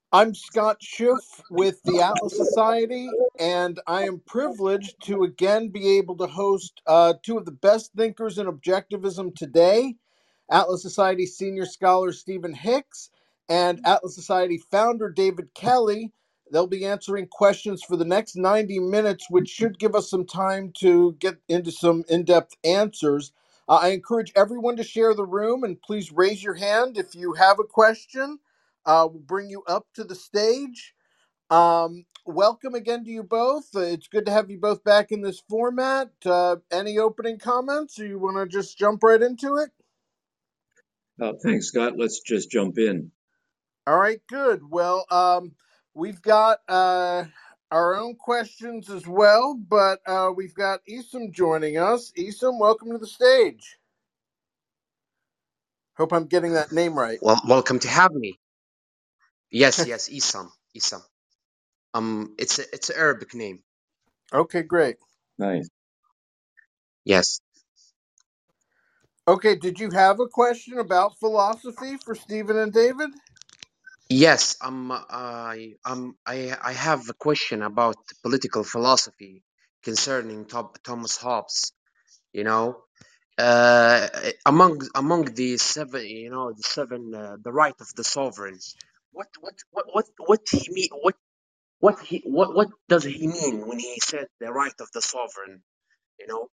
I'm Scott Schiff with the Atlas Society, and I am privileged to again be able to host two of the best thinkers in objectivism today, Atlas Society senior scholar Stephen Hicks and Atlas Society founder David Kelly. They'll be answering questions for the next 90 minutes, which should give us some time to get into some in depth answers. I encourage everyone to share the room and please raise your hand if you have a question. We'll bring you up to the stage. Welcome again to you both. It's good to have you both back in this format. Any opening comments, or you want to just jump right into it? Thanks, Scott. Let's just jump in. All right, good. Well, we've got our own questions as well, but we've got Isam joining us. Isam, welcome to the stage. Hope I'm getting that name right. Well, welcome to have me. Yes, Isam. Isam. It's an Arabic name. Okay, great. Nice. Yes. Okay, did you have a question about philosophy for Stephen and David? Yes. I have a question about political philosophy concerning Thomas Hobbes. You know, among the seven, the right of the sovereign. What he mean? What does he mean when he said the right of the sovereign? You know.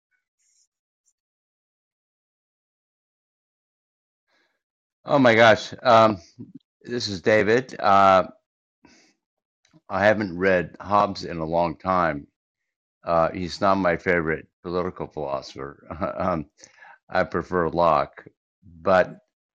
Oh my gosh. This is David. I haven't read Hobbes in a long time. He's not my favorite political philosopher. I prefer Locke. But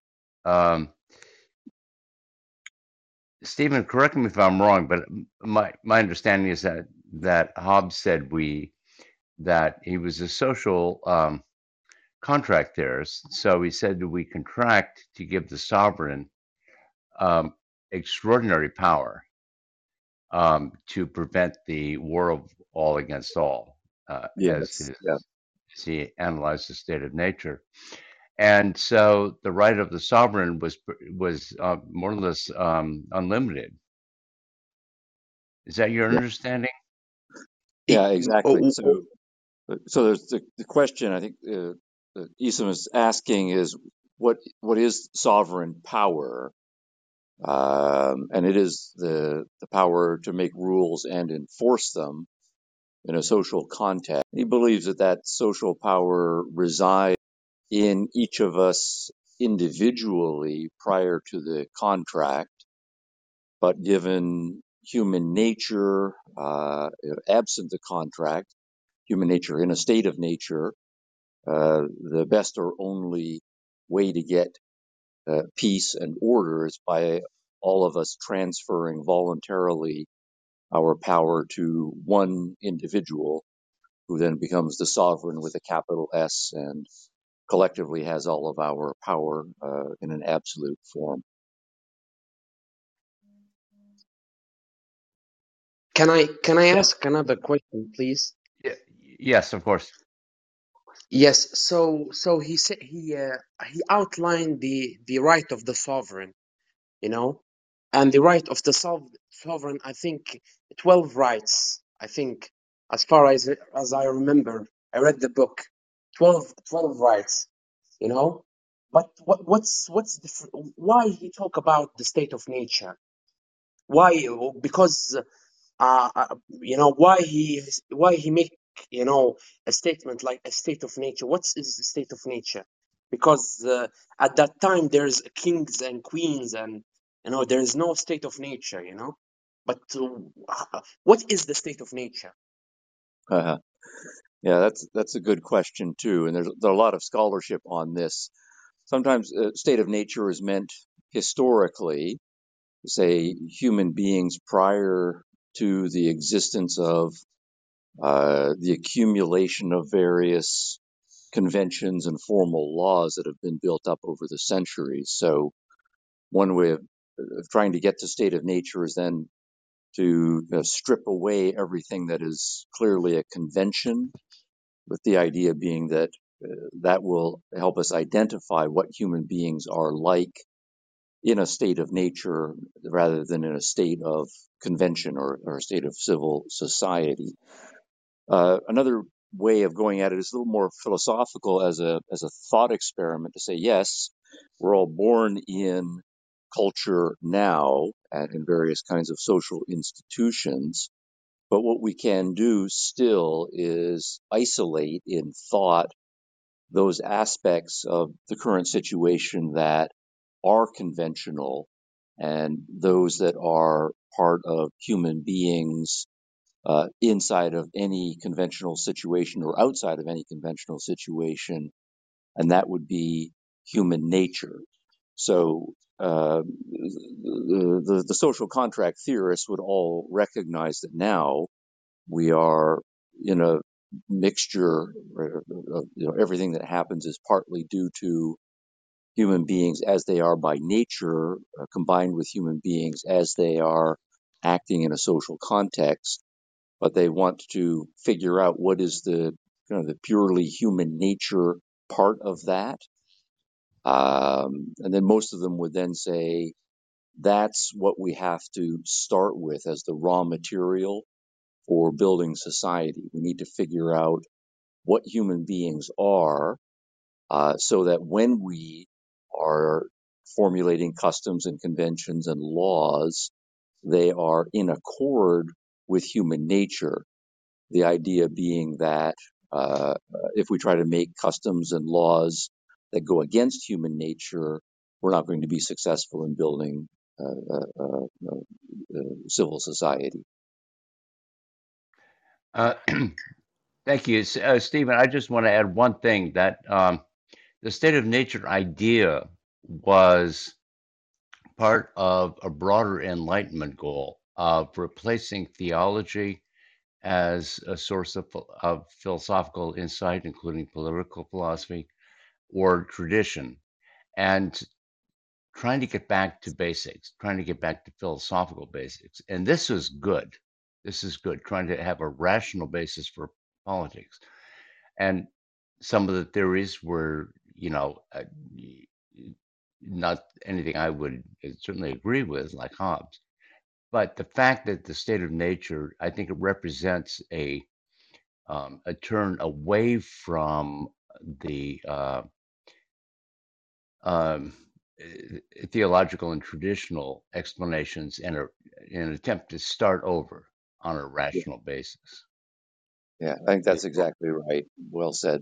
Stephen, correct me if I'm wrong, but my understanding is that Hobbes said that he was a social contract theorist. So he said that we contract to give the sovereign extraordinary power to prevent the war of all against all, Yes. Yeah. as he analyzed the state of nature. And so the right of the sovereign was more or less unlimited. Is that your understanding? Yeah. Exactly. So there's the question. I think that Isam is asking is what is sovereign power? And it is the power to make rules and enforce them in a social context. He believes that social power resides in each of us individually prior to the contract, but given human nature, absent the contract, human nature in a state of nature, the best or only way to get peace and order is by all of us transferring voluntarily our power to one individual who then becomes the sovereign with a capital S and collectively has all of our power in an absolute form. Can I ask another question, please? Yes, of course. Yes. So he said he outlined the right of the sovereign, you know, and the right of the sovereign. I think 12 rights. I think as far as I remember, I read the book. 12 rights, you know. But what's why he talk about the state of nature? Why? Because why he make a statement like a state of nature. What is the state of nature? Because at that time there's kings and queens, and there is no state of nature, but what is the state of nature? Uh, yeah, that's a good question too, and there's a lot of scholarship on this. Sometimes state of nature is meant historically, say human beings prior to the existence of the accumulation of various conventions and formal laws that have been built up over the centuries. So one way of trying to get to state of nature is then to strip away everything that is clearly a convention, with the idea being that that will help us identify what human beings are like in a state of nature rather than in a state of convention or a state of civil society. Another way of going at it is a little more philosophical as a thought experiment to say, yes, we're all born in culture now and in various kinds of social institutions. But what we can do still is isolate in thought those aspects of the current situation that are conventional and those that are part of human beings inside of any conventional situation or outside of any conventional situation, and that would be human nature. So the social contract theorists would all recognize that now we are in a mixture of everything that happens is partly due to human beings as they are by nature, combined with human beings as they are acting in a social context. But they want to figure out what is the the purely human nature part of that. And then most of them would then say that's what we have to start with as the raw material for building society. We need to figure out what human beings are, so that when we are formulating customs and conventions and laws, they are in accord with human nature. The idea being that if we try to make customs and laws that go against human nature, we're not going to be successful in building civil society. Thank you, Stephen. I just want to add one thing, that the state of nature idea was part of a broader Enlightenment goal of replacing theology as a source of philosophical insight, including political philosophy or tradition, and trying to get back to basics, trying to get back to philosophical basics. And this is good. This is good, trying to have a rational basis for politics. And some of the theories were, not anything I would certainly agree with, like Hobbes. But the fact that the state of nature, I think it represents a turn away from the theological and traditional explanations in an attempt to start over on a rational basis. Yeah, I think that's exactly right. Well said.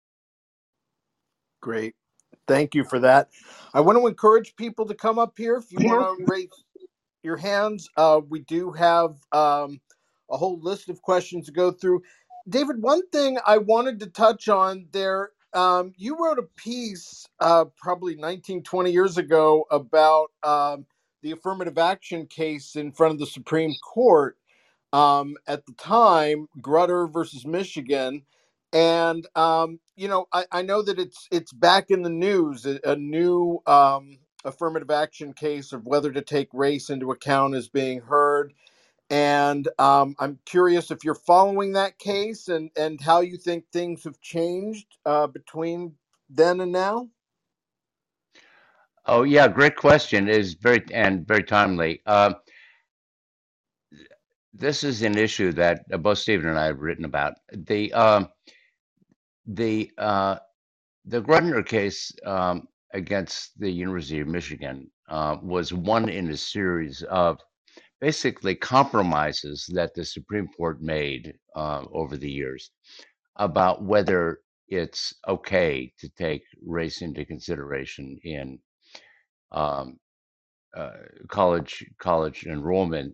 Great. Thank you for that. I want to encourage people to come up here if you want to raise your hands. We do have a whole list of questions to go through. David, one thing I wanted to touch on there, you wrote a piece probably 19, 20 years ago about the affirmative action case in front of the Supreme Court. At the time, Grutter versus Michigan. And I know that it's back in the news. A new affirmative action case of whether to take race into account is being heard. And I'm curious if you're following that case and how you think things have changed between then and now. Oh yeah, great question. It is very timely. This is an issue that both Stephen and I have written about. The Grudner case against the University of Michigan was one in a series of basically compromises that the Supreme Court made over the years about whether it's okay to take race into consideration in college enrollment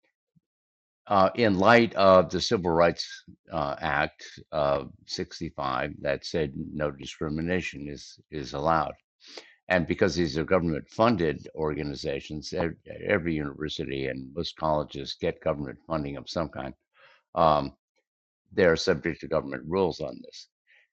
in light of the Civil Rights Act of '65 that said no discrimination is allowed. And because these are government-funded organizations, every university and most colleges get government funding of some kind. They're subject to government rules on this.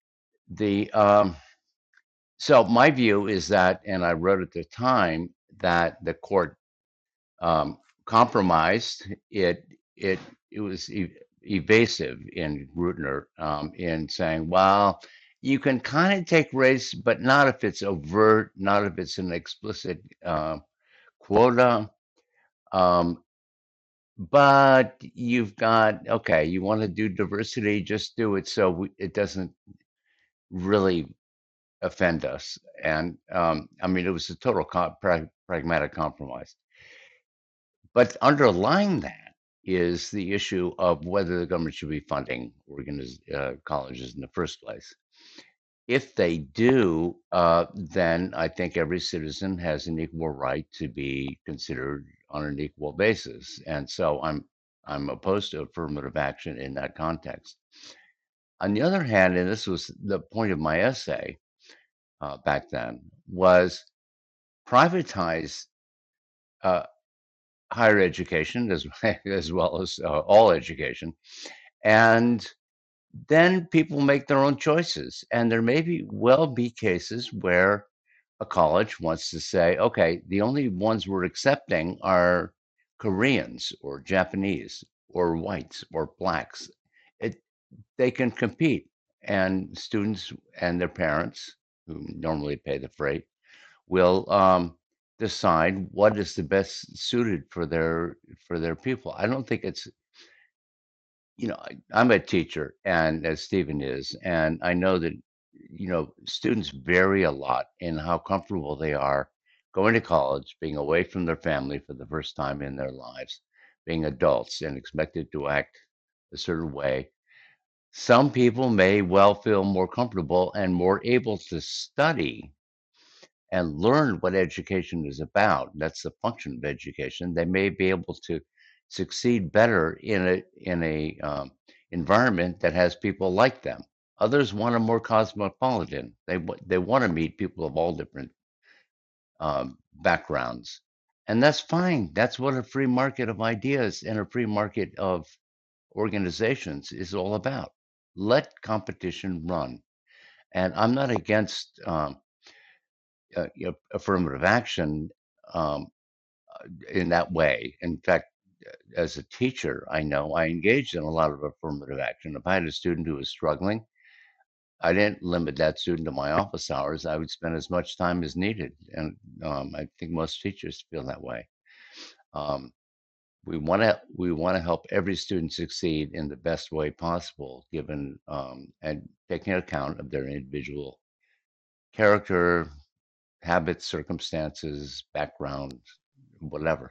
So my view is that, and I wrote at the time, that the court compromised. It was evasive in Grudner in saying, well, you can kind of take race, but not if it's overt, not if it's an explicit quota. But you've got, okay, you want to do diversity, just do it so it doesn't really offend us. And I mean, it was a total pragmatic compromise. But underlying that is the issue of whether the government should be funding colleges in the first place. If they do, then I think every citizen has an equal right to be considered on an equal basis. And so I'm opposed to affirmative action in that context. On the other hand, and this was the point of my essay back then, was privatize higher education as well as all education, and then people make their own choices. And there may well be cases where a college wants to say, okay, the only ones we're accepting are Koreans or Japanese or whites or blacks. They can compete, and students and their parents, who normally pay the freight, will decide what is the best suited for their people. I don't think it's, I'm a teacher, and as Stephen is, and I know that students vary a lot in how comfortable they are going to college, being away from their family for the first time in their lives, being adults and expected to act a certain way. Some people may well feel more comfortable and more able to study and learn what education is about. That's the function of education. They may be able to succeed better in a environment that has people like them. Others want a more cosmopolitan. They want to meet people of all different backgrounds, and that's fine. That's what a free market of ideas and a free market of organizations is all about. Let competition run, and I'm not against affirmative action in that way. In fact, as a teacher, I know I engaged in a lot of affirmative action. If I had a student who was struggling, I didn't limit that student to my office hours. I would spend as much time as needed, and I think most teachers feel that way. We want to help every student succeed in the best way possible, given and taking account of their individual character, habits, circumstances, background, whatever.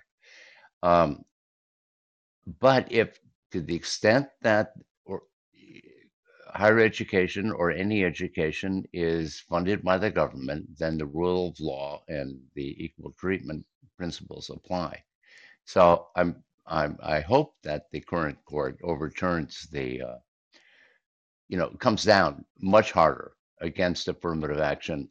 But if, to the extent that higher education or any education is funded by the government, then the rule of law and the equal treatment principles apply. So I hope that the current court overturns comes down much harder against affirmative action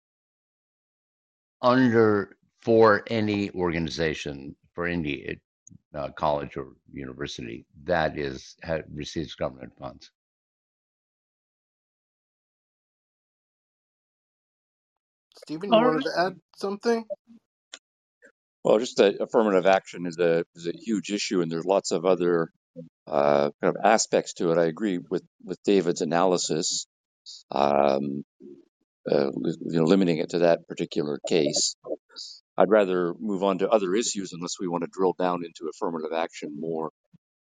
for any organization, for any college or university that receives government funds. Stephen, you wanted to add something? Well, just that affirmative action is a huge issue, and there's lots of other kind of aspects to it. I agree with David's analysis, limiting it to that particular case. I'd rather move on to other issues unless we want to drill down into affirmative action more.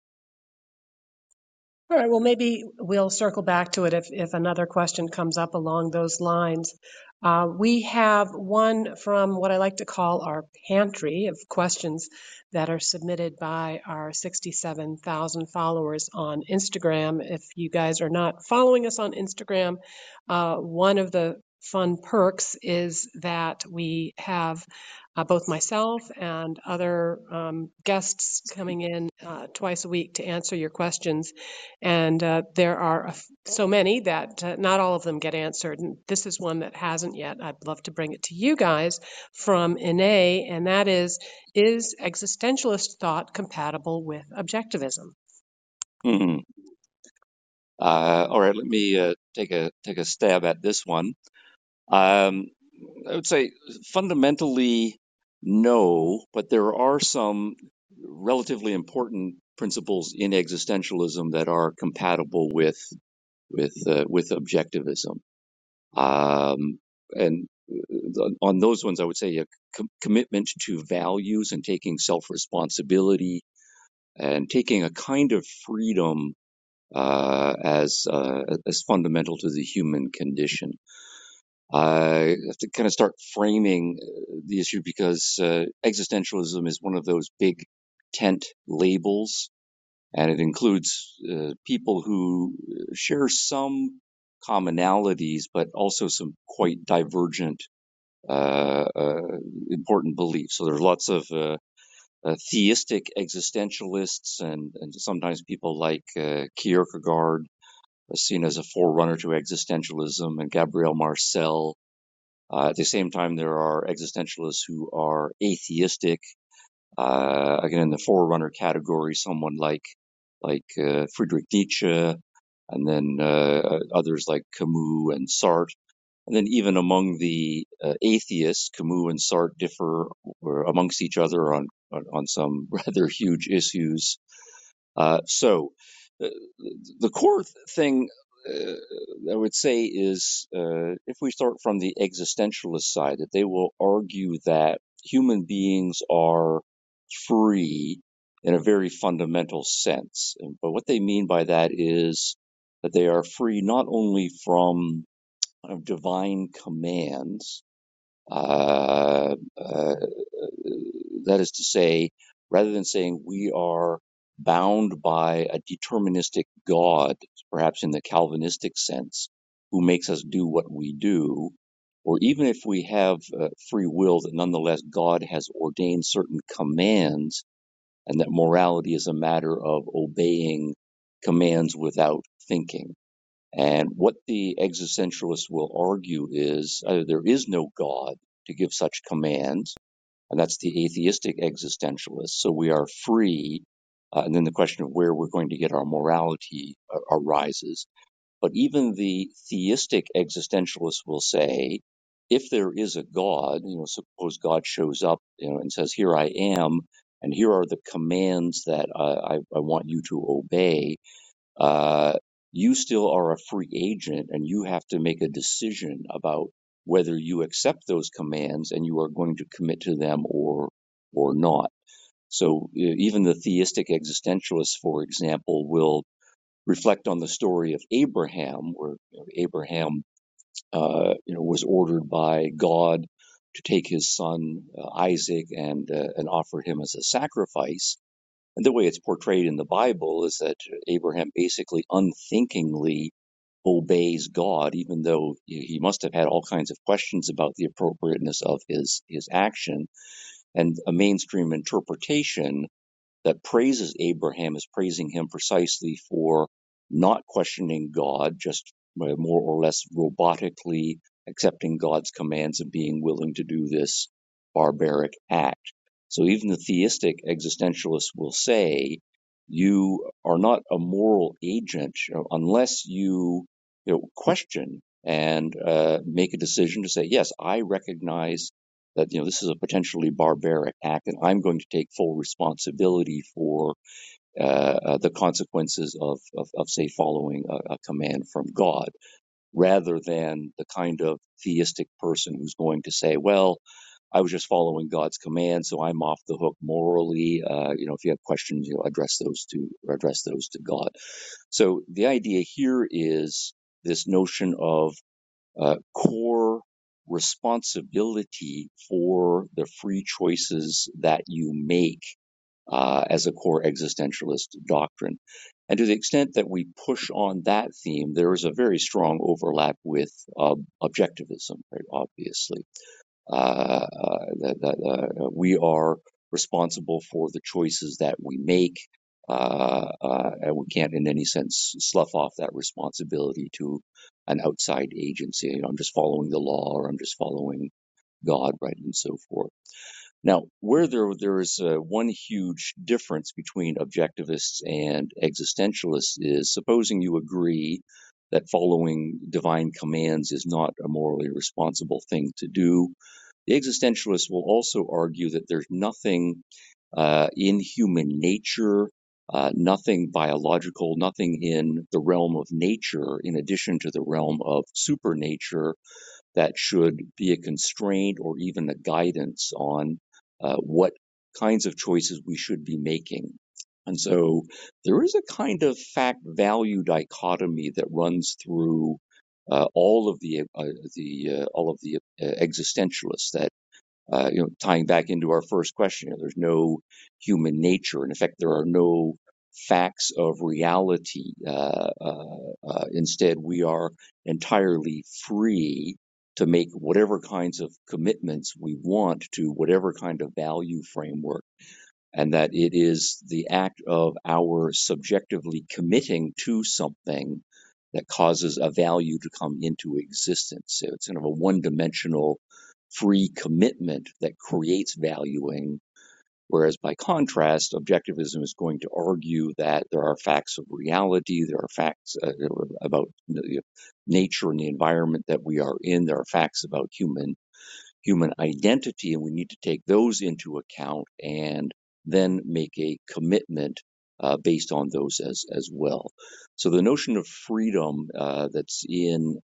All right, well, maybe we'll circle back to it if another question comes up along those lines. We have one from what I like to call our pantry of questions that are submitted by our 67,000 followers on Instagram. If you guys are not following us on Instagram, one of the fun perks is that we have both myself and other guests coming in twice a week to answer your questions. And there are so many that not all of them get answered. And this is one that hasn't yet. I'd love to bring it to you guys from Ine, and that is existentialist thought compatible with objectivism? Mm-hmm. All right, let me take a stab at this one. I would say fundamentally no, but there are some relatively important principles in existentialism that are compatible with objectivism. And on those ones, I would say a commitment to values and taking self-responsibility and taking a kind of freedom as fundamental to the human condition. I have to kind of start framing the issue because existentialism is one of those big tent labels, and it includes people who share some commonalities, but also some quite divergent, important beliefs. So there's lots of theistic existentialists, and sometimes people like Kierkegaard, seen as a forerunner to existentialism, and Gabriel Marcel. At the same time, there are existentialists who are atheistic. Again, in the forerunner category, someone like Friedrich Nietzsche, and then others like Camus and Sartre. And then even among the atheists, Camus and Sartre differ amongst each other on some rather huge issues. So the core thing I would say is if we start from the existentialist side, that they will argue that human beings are free in a very fundamental sense. But what they mean by that is that they are free not only from divine commands, uh, uh, that is to say, rather than saying we are bound by a deterministic God, perhaps in the Calvinistic sense, who makes us do what we do, or even if we have free will, that nonetheless God has ordained certain commands, and that morality is a matter of obeying commands without thinking. And what the existentialists will argue is either there is no God to give such commands, and that's the atheistic existentialists. So we are free, and then the question of where we're going to get our morality arises. But even the theistic existentialists will say, if there is a God, suppose God shows up, and says, "Here I am, and here are the commands that I want you to obey." uh, you still are a free agent, and you have to make a decision about whether you accept those commands and you are going to commit to them or not. So even the theistic existentialists, for example, will reflect on the story of Abraham, where Abraham was ordered by God to take his son Isaac and offer him as a sacrifice. And the way it's portrayed in the Bible is that Abraham basically unthinkingly obeys God, even though he must have had all kinds of questions about the appropriateness of his action. And a mainstream interpretation that praises Abraham is praising him precisely for not questioning God, just more or less robotically accepting God's commands and being willing to do this barbaric act. So even the theistic existentialists will say you are not a moral agent unless you question and make a decision to say, yes, I recognize that this is a potentially barbaric act, and I'm going to take full responsibility for the consequences of say following a command from God, rather than the kind of theistic person who's going to say, well, I was just following God's command, so I'm off the hook morally. If you have questions, address those to God. So the idea here is this notion of core responsibility for the free choices that you make as a core existentialist doctrine. And to the extent that we push on that theme, there is a very strong overlap with objectivism, right? Obviously, that we are responsible for the choices that we make, and we can't, in any sense, slough off that responsibility to an outside agency. I'm just following the law, or I'm just following God, right, and so forth. Now, where there is one huge difference between objectivists and existentialists is, supposing you agree that following divine commands is not a morally responsible thing to do, the existentialists will also argue that there's nothing in human nature, nothing biological, nothing in the realm of nature, in addition to the realm of supernature, that should be a constraint or even a guidance on what kinds of choices we should be making. And so there is a kind of fact-value dichotomy that runs through all of the existentialists. That tying back into our first question, there's no human nature. In effect, there are no facts of reality. Instead, we are entirely free to make whatever kinds of commitments we want to whatever kind of value framework, and that it is the act of our subjectively committing to something that causes a value to come into existence. So it's kind of a one-dimensional free commitment that creates valuing, whereas by contrast, objectivism is going to argue that there are facts of reality, there are facts about nature and the environment that we are in, there are facts about human identity, and we need to take those into account and then make a commitment based on those as well. So the notion of freedom that's in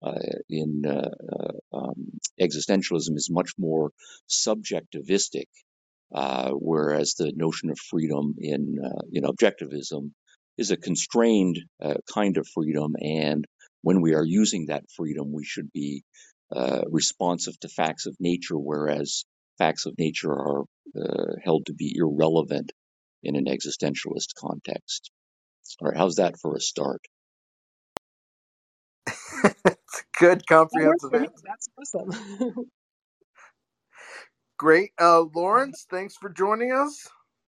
existentialism is much more subjectivistic, whereas the notion of freedom in objectivism is a constrained kind of freedom, and when we are using that freedom, we should be responsive to facts of nature, whereas facts of nature are held to be irrelevant in an existentialist context. All right, how's that for a start? It's a good comprehensive answer. That's awesome. Great. Lawrence, thanks for joining us.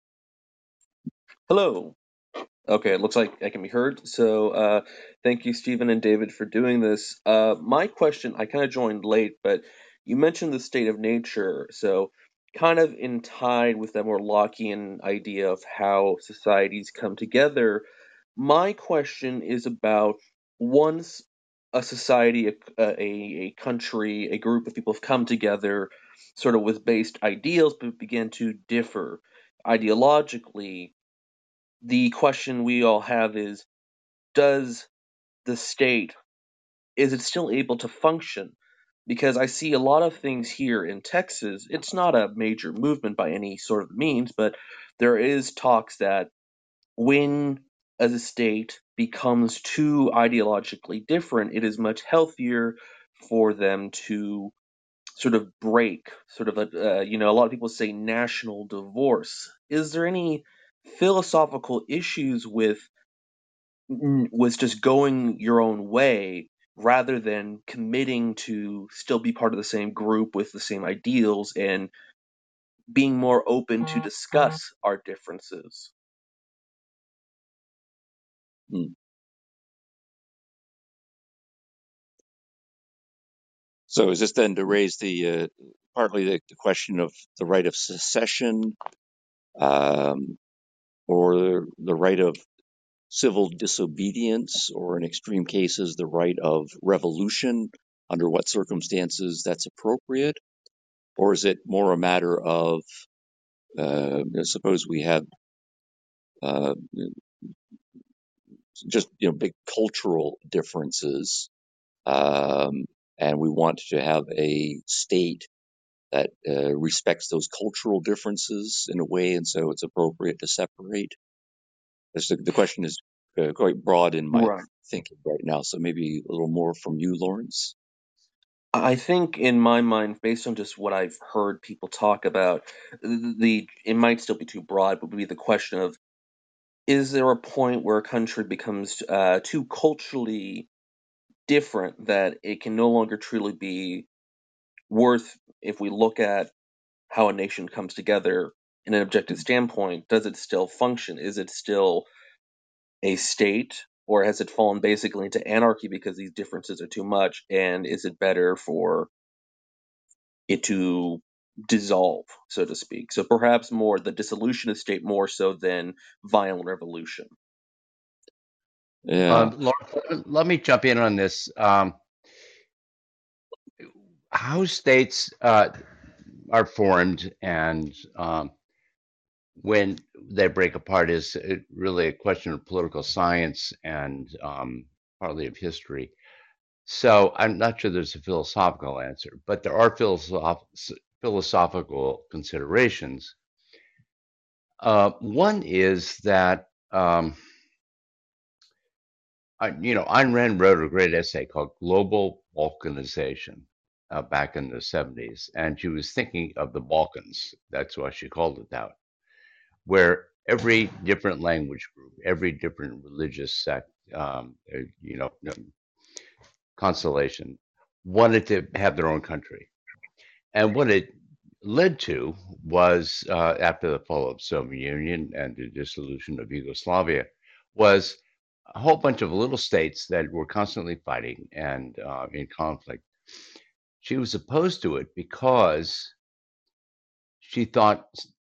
Hello. Okay, it looks like I can be heard. So thank you, Stephen and David, for doing this. My question, I kind of joined late, but you mentioned the state of nature. So kind of in tide with that more Lockean idea of how societies come together, my question is about once a society, a country, a group of people have come together sort of with based ideals, but begin to differ ideologically, the question we all have is, does the state, is it still able to function? Because I see a lot of things here in Texas. It's not a major movement by any sort of means, but there is talks that when as a state becomes too ideologically different, it is much healthier for them to sort of break, sort of a lot of people say national divorce. Is there any philosophical issues with was just going your own way rather than committing to still be part of the same group with the same ideals and being more open to discuss our differences? So is this then to raise the partly the question of the right of secession, or the right of civil disobedience, or in extreme cases, the right of revolution, under what circumstances that's appropriate? Or is it more a matter of, suppose we have just big cultural differences, and we want to have a state that respects those cultural differences in a way, and so it's appropriate to separate? The question is quite broad in my Right. thinking right now, so maybe a little more from you, Lawrence. I think in my mind, based on just what I've heard people talk about, it might still be too broad, but would be the question of, is there a point where a country becomes too culturally different that it can no longer truly be worth, if we look at how a nation comes together in an objective standpoint, does it still function? Is it still a state, or has it fallen basically into anarchy because these differences are too much? And is it better for it to dissolve, so to speak? So perhaps more the dissolution of state more so than violent revolution. Yeah. Let me jump in on this. How states are formed and when they break apart is really a question of political science and partly of history. So I'm not sure there's a philosophical answer, but there are philosophical considerations. One is that Ayn Rand wrote a great essay called Global Balkanization back in the 70s, and she was thinking of the Balkans. That's why she called it that, where every different language group, every different religious sect, constellation wanted to have their own country. And what it led to was, after the fall of the Soviet Union and the dissolution of Yugoslavia, was a whole bunch of little states that were constantly fighting and in conflict. She was opposed to it because she thought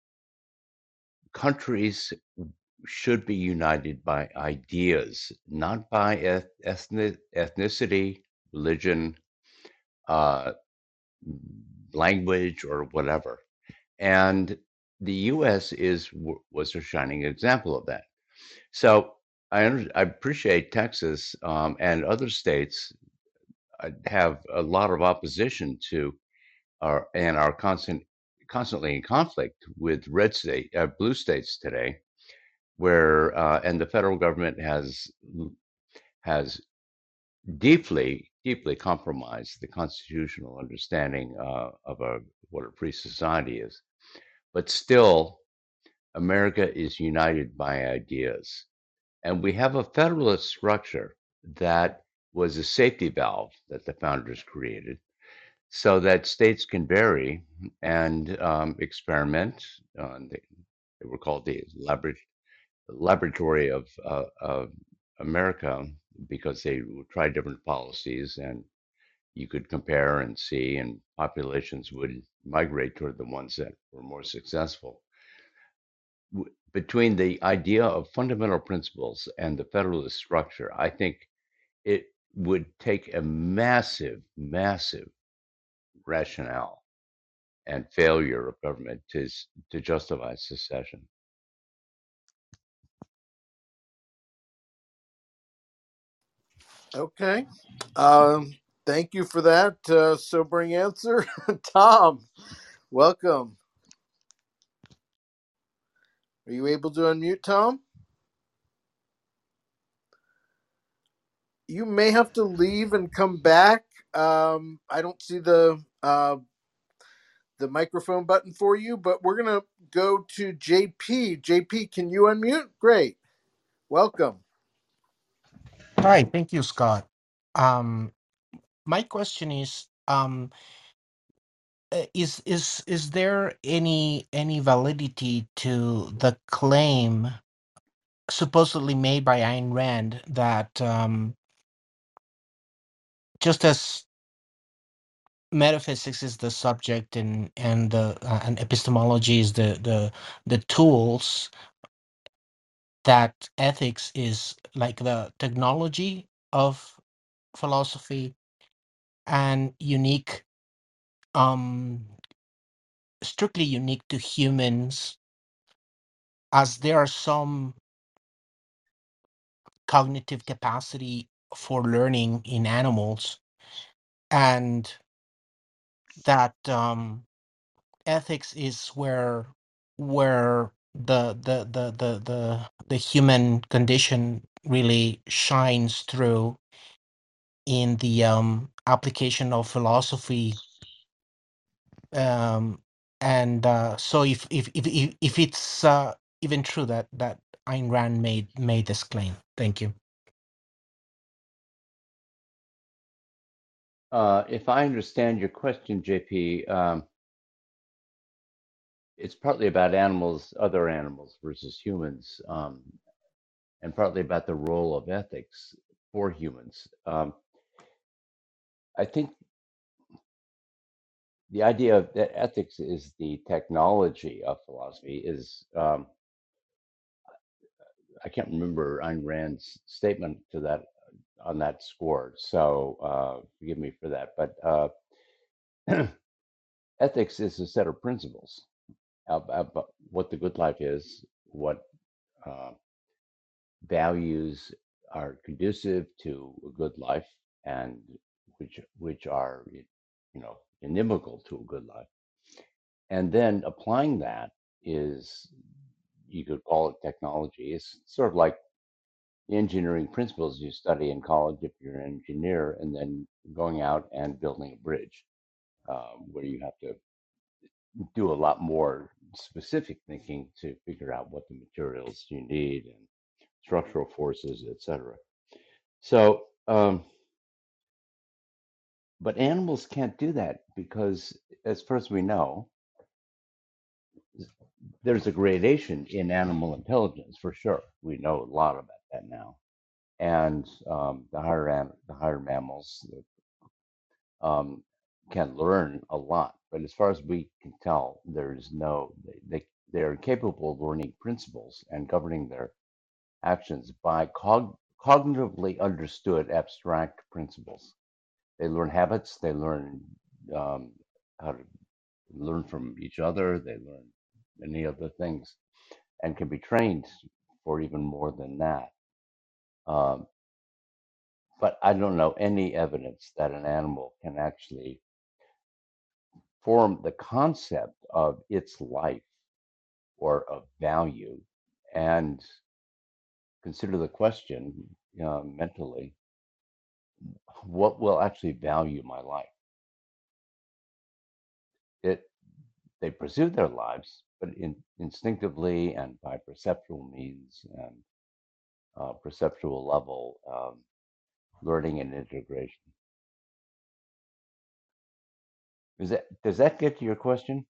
countries should be united by ideas, not by ethnicity, religion, uh, language, or whatever. And the U.S. was a shining example of that. So I appreciate Texas and other states have a lot of opposition to and are constantly in conflict with blue states today, where and the federal government has deeply compromised the constitutional understanding of what a free society is. But still, America is united by ideas. And we have a federalist structure that was a safety valve that the founders created so that states can vary and experiment. They were called the laboratory of America because they would try different policies and you could compare and see, and populations would migrate toward the ones that were more successful. Between the idea of fundamental principles and the federalist structure, I think it would take a massive rationale and failure of government to justify secession. Okay. Thank you for that sobering answer. Tom, welcome. Are you able to unmute, Tom? You may have to leave and come back. I don't see the microphone button for you, but we're going to go to JP. JP, can you unmute? Great. Welcome. Hi, thank you, Scott. My question is there any validity to the claim supposedly made by Ayn Rand that just as metaphysics is the subject and epistemology is the tools, that ethics is like the technology of philosophy and unique, um strictly unique to humans, as there are some cognitive capacity for learning in animals, and that ethics is where the human condition really shines through in the application of philosophy. And so if it's even true that Ayn Rand made this claim. Thank you. If I understand your question, JP, it's partly about other animals versus humans, and partly about the role of ethics for humans. I think the idea of that ethics is the technology of philosophy is, I can't remember Ayn Rand's statement to that on that score, so forgive me for that. But ethics is a set of principles about what the good life is, what values are conducive to a good life, and which are inimical to a good life. And then applying that is, you could call it technology. It's sort of like engineering principles you study in college if you're an engineer, and then going out and building a bridge, where you have to do a lot more specific thinking to figure out what the materials you need and structural forces, etc. So, but animals can't do that because, as far as we know, there's a gradation in animal intelligence for sure. We know a lot about that now, and the higher mammals um, can learn a lot. But as far as we can tell, there's no they're capable of learning principles and governing their actions by cognitively understood abstract principles. They learn habits. They learn how to learn from each other. They learn many other things and can be trained for even more than that. Um, but I don't know any evidence that an animal can actually form the concept of its life or of value and consider the question mentally, what will actually value my life? They pursue their lives, but instinctively and by perceptual means and perceptual level learning and integration. Does that get to your question?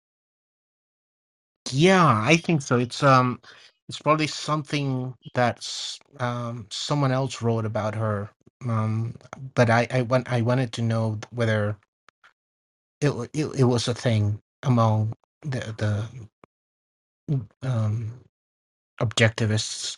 Yeah, I think so. It's probably something that someone else wrote about her. But I wanted to know whether it was a thing among the objectivists.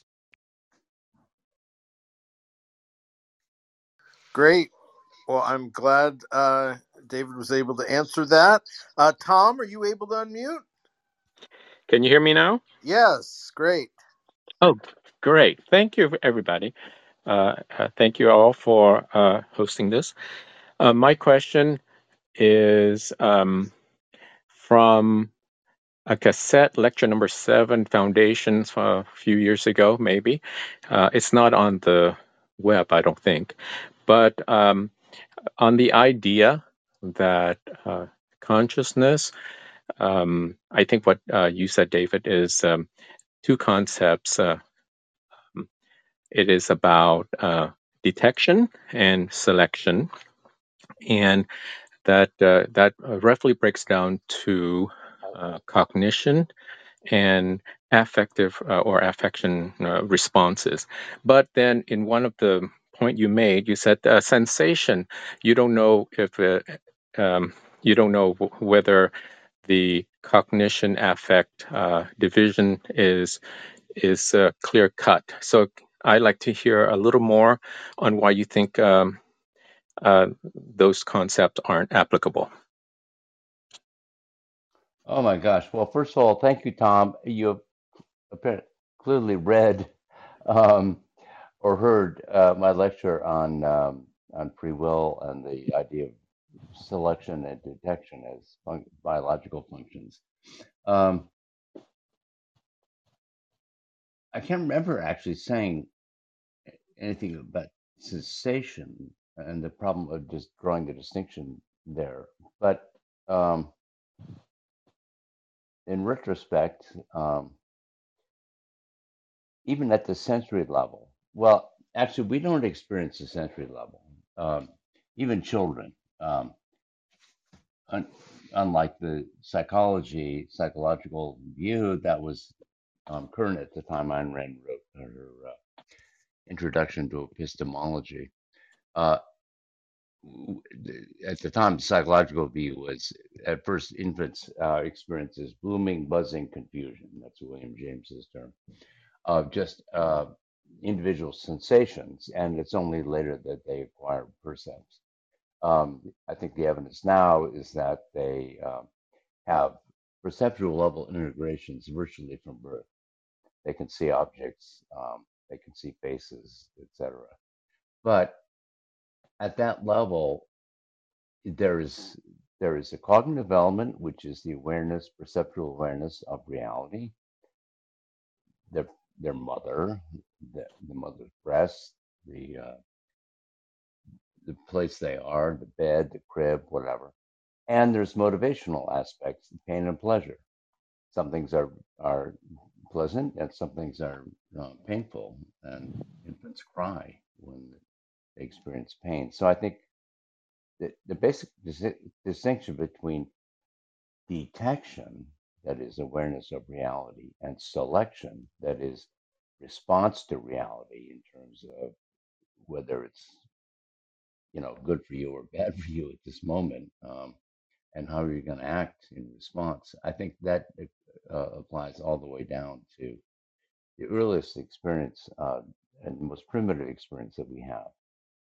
Great. Well, I'm glad David was able to answer that. Tom, are you able to unmute? Can you hear me now? Yes, great. Oh, great. Thank you, everybody. Thank you all for hosting this. My question is from a cassette, lecture number 7, Foundations, a few years ago, maybe. It's not on the web, I don't think. But on the idea that consciousness, I think what you said, David, is two concepts. It is about detection and selection, and that roughly breaks down to cognition and affective or affection responses. But then, in one of the point you made, you said sensation. You don't know if you don't know whether the cognition affect division is clear cut. So I'd like to hear a little more on why you think those concepts aren't applicable. Oh my gosh. Well, first of all, thank you, Tom. You have clearly read or heard my lecture on free will and the idea of selection and detection as biological functions. I can't remember actually saying anything about sensation and the problem of just drawing the distinction there. But in retrospect, even at the sensory level, well, actually, we don't experience the sensory level. Even children, unlike the psychological view that was current at the time Ayn Rand wrote her Introduction to Epistemology. At the time, the psychological view was at first infants experiences blooming, buzzing confusion. That's William James's term of just individual sensations, and it's only later that they acquire percepts. I think the evidence now is that they have perceptual level integrations virtually from birth. They can see objects, they can see faces, etc. But at that level, there is a cognitive element, which is the awareness, perceptual awareness of reality, their mother, the mother's breast, the place they are, the bed, the crib, whatever. And there's motivational aspects, pain and pleasure. Some things are pleasant, and some things are painful. And infants cry when they experience pain. So I think the basic distinction between detection, that is awareness of reality, and selection, that is response to reality in terms of whether it's good for you or bad for you at this moment, and how you're going to act in response. I think that applies all the way down to the earliest experience and most primitive experience that we have.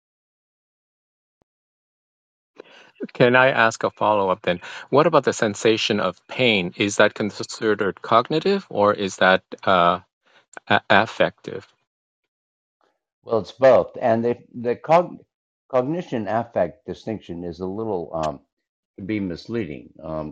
Can I ask a follow-up then? What about the sensation of pain? Is that considered cognitive or is that affective? Well, it's both, and the cognition affect distinction is a little can be misleading.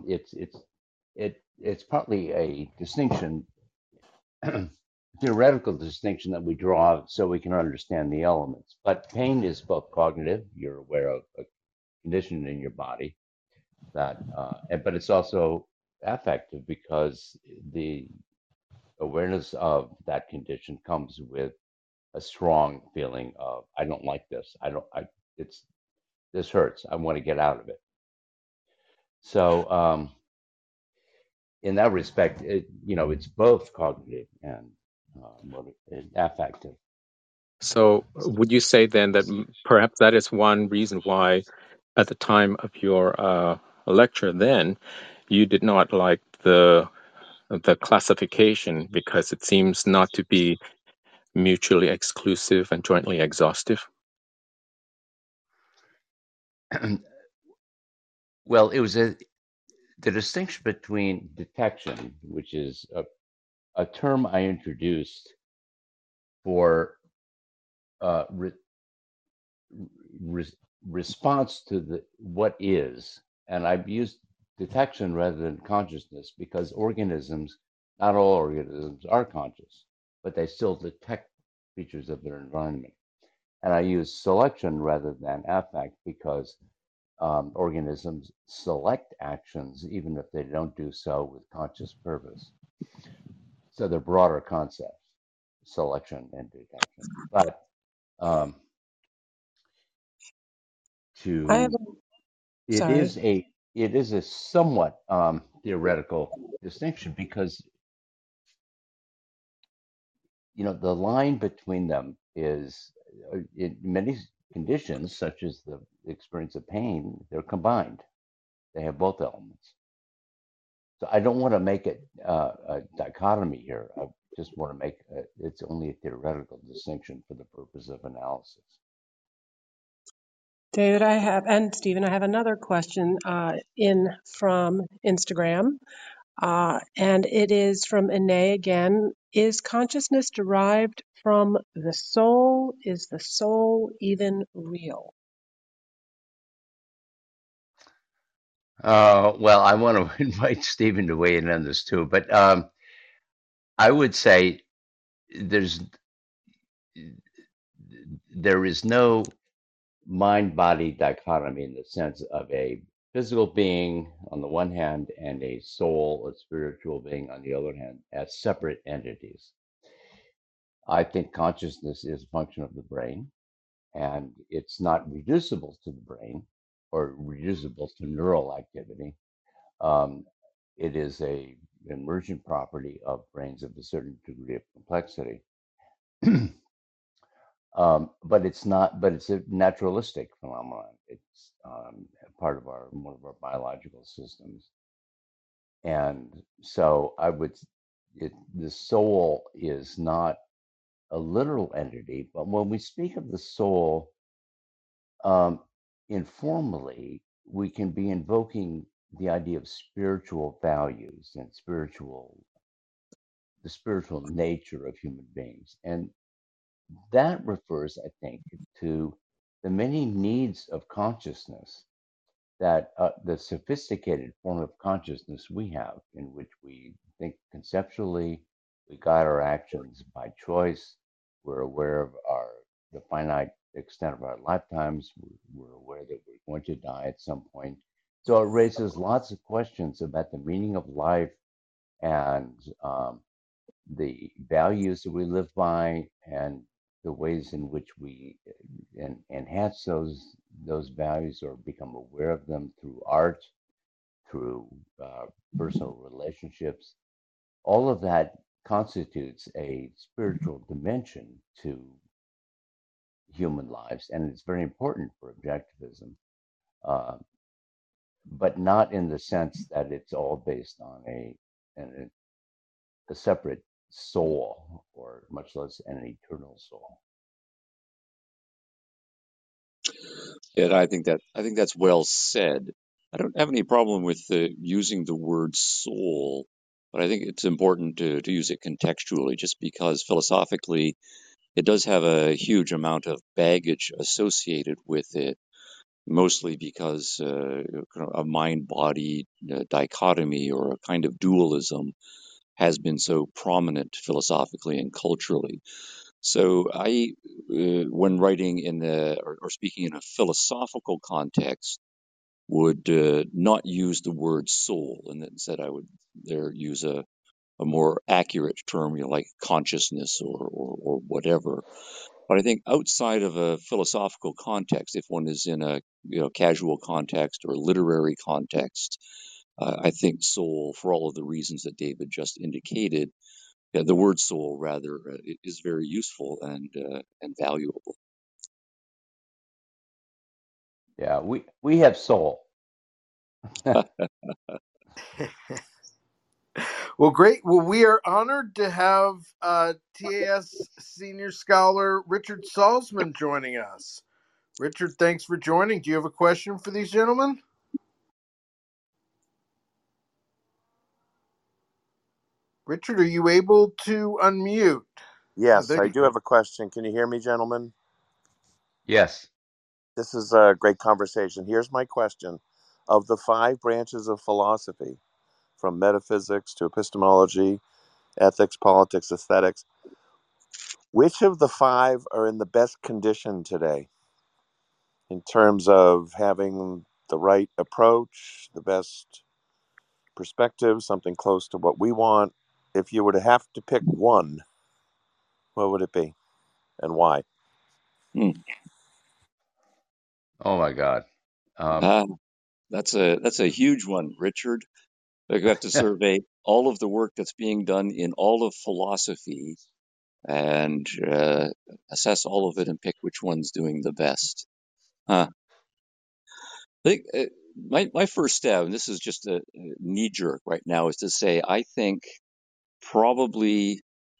It's partly a distinction, theoretical distinction that we draw so we can understand the elements. But pain is both cognitive; you're aware of a condition in your body that, but it's also affective because the awareness of that condition comes with a strong feeling of I don't like this. This hurts. I want to get out of it. So in that respect, it's both cognitive and affective. So would you say then that perhaps that is one reason why at the time of your lecture then you did not like the classification because it seems not to be mutually exclusive and jointly exhaustive? Well, it was the distinction between detection, which is a term I introduced for response to what is, and I've used detection rather than consciousness because not all organisms are conscious, but they still detect features of their environment. And I use selection rather than affect because organisms select actions even if they don't do so with conscious purpose. So they're broader concepts, selection and detection. But it is a somewhat theoretical distinction because the line between them is in many conditions such as the experience of pain, they're combined. They have both elements. So I don't want to make it a dichotomy here. I just want to make it's only a theoretical distinction for the purpose of analysis. David, and Stephen, I have another question in from Instagram, and it is from Ine again. Is consciousness derived from the soul? Is the soul even real? Well, I want to invite Stephen to weigh in on this too, but I would say there is no mind-body dichotomy in the sense of a physical being on the one hand and a soul, a spiritual being on the other hand, as separate entities. I think consciousness is a function of the brain, and it's not reducible to the brain or reducible to neural activity. It is a emergent property of brains of a certain degree of complexity. But it's not. But it's a naturalistic phenomenon. It's part of one of our biological systems, and so the soul is not a literal entity. But when we speak of the soul, informally, we can be invoking the idea of spiritual values and the spiritual nature of human beings, and that refers, I think, to the many needs of consciousness that the sophisticated form of consciousness we have, in which we think conceptually, we guide our actions by choice, we're aware of the finite extent of our lifetimes, we're aware that we're going to die at some point. So it raises lots of questions about the meaning of life and the values that we live by and the ways in which we enhance those values or become aware of them through art, through personal relationships. All of that constitutes a spiritual dimension to human lives, and it's very important for objectivism, uh, but not in the sense that it's all based on a separate soul, or much less an eternal soul. Yeah, I think that's well said. I don't have any problem with using the word soul, but I think it's important to use it contextually, just because philosophically it does have a huge amount of baggage associated with it, mostly because kind of a mind-body dichotomy or a kind of dualism has been so prominent philosophically and culturally. So when writing or speaking in a philosophical context, would not use the word soul, and instead I would there use a more accurate term, like consciousness or whatever. But I think outside of a philosophical context, if one is in a casual context or literary context, I think soul, for all of the reasons that David just indicated, the word soul rather is very useful and valuable. Yeah, we have soul. Well, great. Well, we are honored to have TAS senior scholar Richard Salzman joining us. Richard, thanks for joining. Do you have a question for these gentlemen? Richard, are you able to unmute? Yes, I do have a question. Can you hear me, gentlemen? Yes. This is a great conversation. Here's my question. Of the 5 branches of philosophy, from metaphysics to epistemology, ethics, politics, aesthetics, which of the 5 are in the best condition today in terms of having the right approach, the best perspective, something close to what we want? If you were to have to pick one, what would it be and why? Oh my God. That's a huge one, Richard. You have to survey all of the work that's being done in all of philosophy and assess all of it and pick which one's doing the best. I think my first step, and this is just a knee jerk right now, is to say I think probably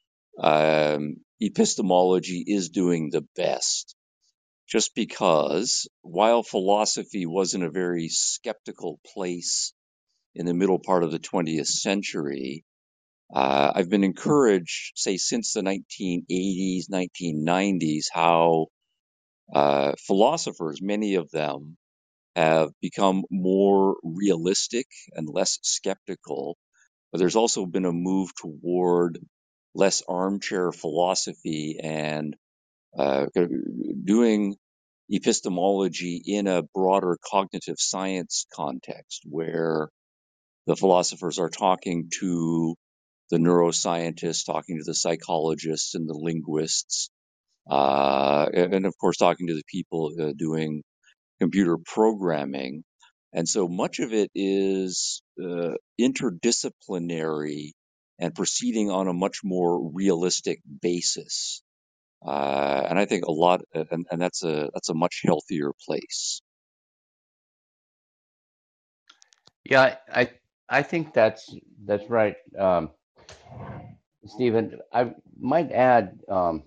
epistemology is doing the best, just because while philosophy was in a very skeptical place in the middle part of the 20th century, I've been encouraged, say, since the 1980s, 1990s, how philosophers, many of them, have become more realistic and less skeptical. But there's also been a move toward less armchair philosophy and doing epistemology in a broader cognitive science context, where the philosophers are talking to the neuroscientists, talking to the psychologists and the linguists, and of course talking to the people doing computer programming. And so much of it is interdisciplinary and proceeding on a much more realistic basis. And I think a lot, and that's a much healthier place. Yeah, I think that's right, Stephen. I might add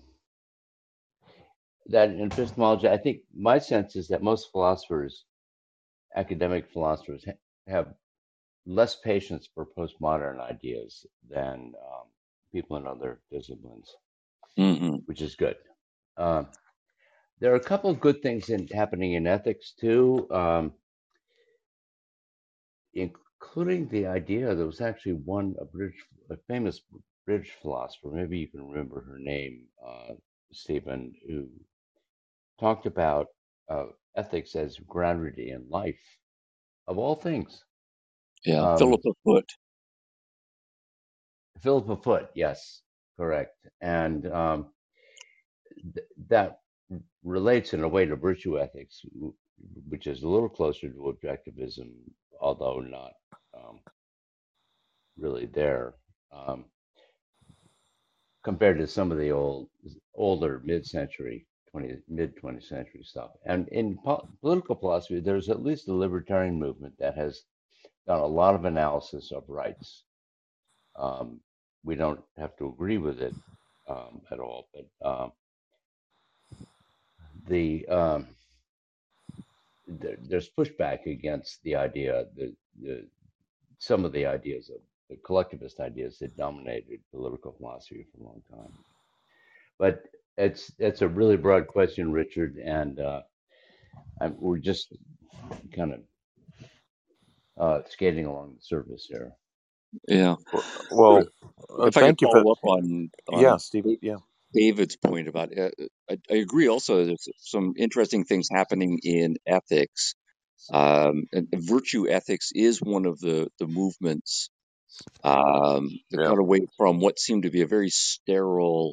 that in epistemology, I think my sense is that most philosophers, academic philosophers, have less patience for postmodern ideas than people in other disciplines, Mm-hmm. which is good. there are a couple of good things happening in ethics too, including the idea there was actually a famous British philosopher, maybe you can remember her name, Stephen, who talked about ethics as grounded in life, of all things. Yeah, Philippa Foot. Philippa Foot, yes, correct. And that relates in a way to virtue ethics, which is a little closer to objectivism, although not really there, compared to some of the older mid-century, mid-20th century stuff. And in political philosophy, there's at least a libertarian movement that has done a lot of analysis of rights. We don't have to agree with it at all, but there's pushback against the idea that some of the ideas of the collectivist ideas that dominated political philosophy for a long time. But it's a really broad question, Richard, and we're just kind of skating along the surface here. Yeah. Well, if I could follow up on Stephen. Yeah. David's point about I agree also there's some interesting things happening in ethics. And virtue ethics is one of the movements that got away from what seemed to be a very sterile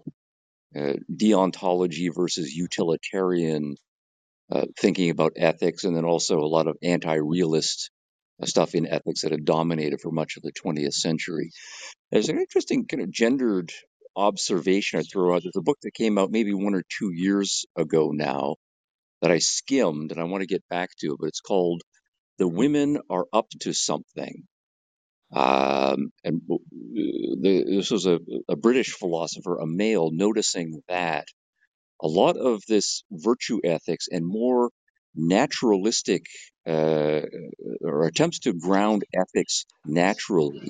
deontology versus utilitarian thinking about ethics, and then also a lot of anti-realist stuff in ethics that had dominated for much of the 20th century. There's an interesting kind of gendered observation I throw out. There's a book that came out maybe 1 or 2 years ago now that I skimmed and I want to get back to, but it's called "The Women Are Up to Something." And this was a British philosopher, a male, noticing that a lot of this virtue ethics and more naturalistic or attempts to ground ethics naturally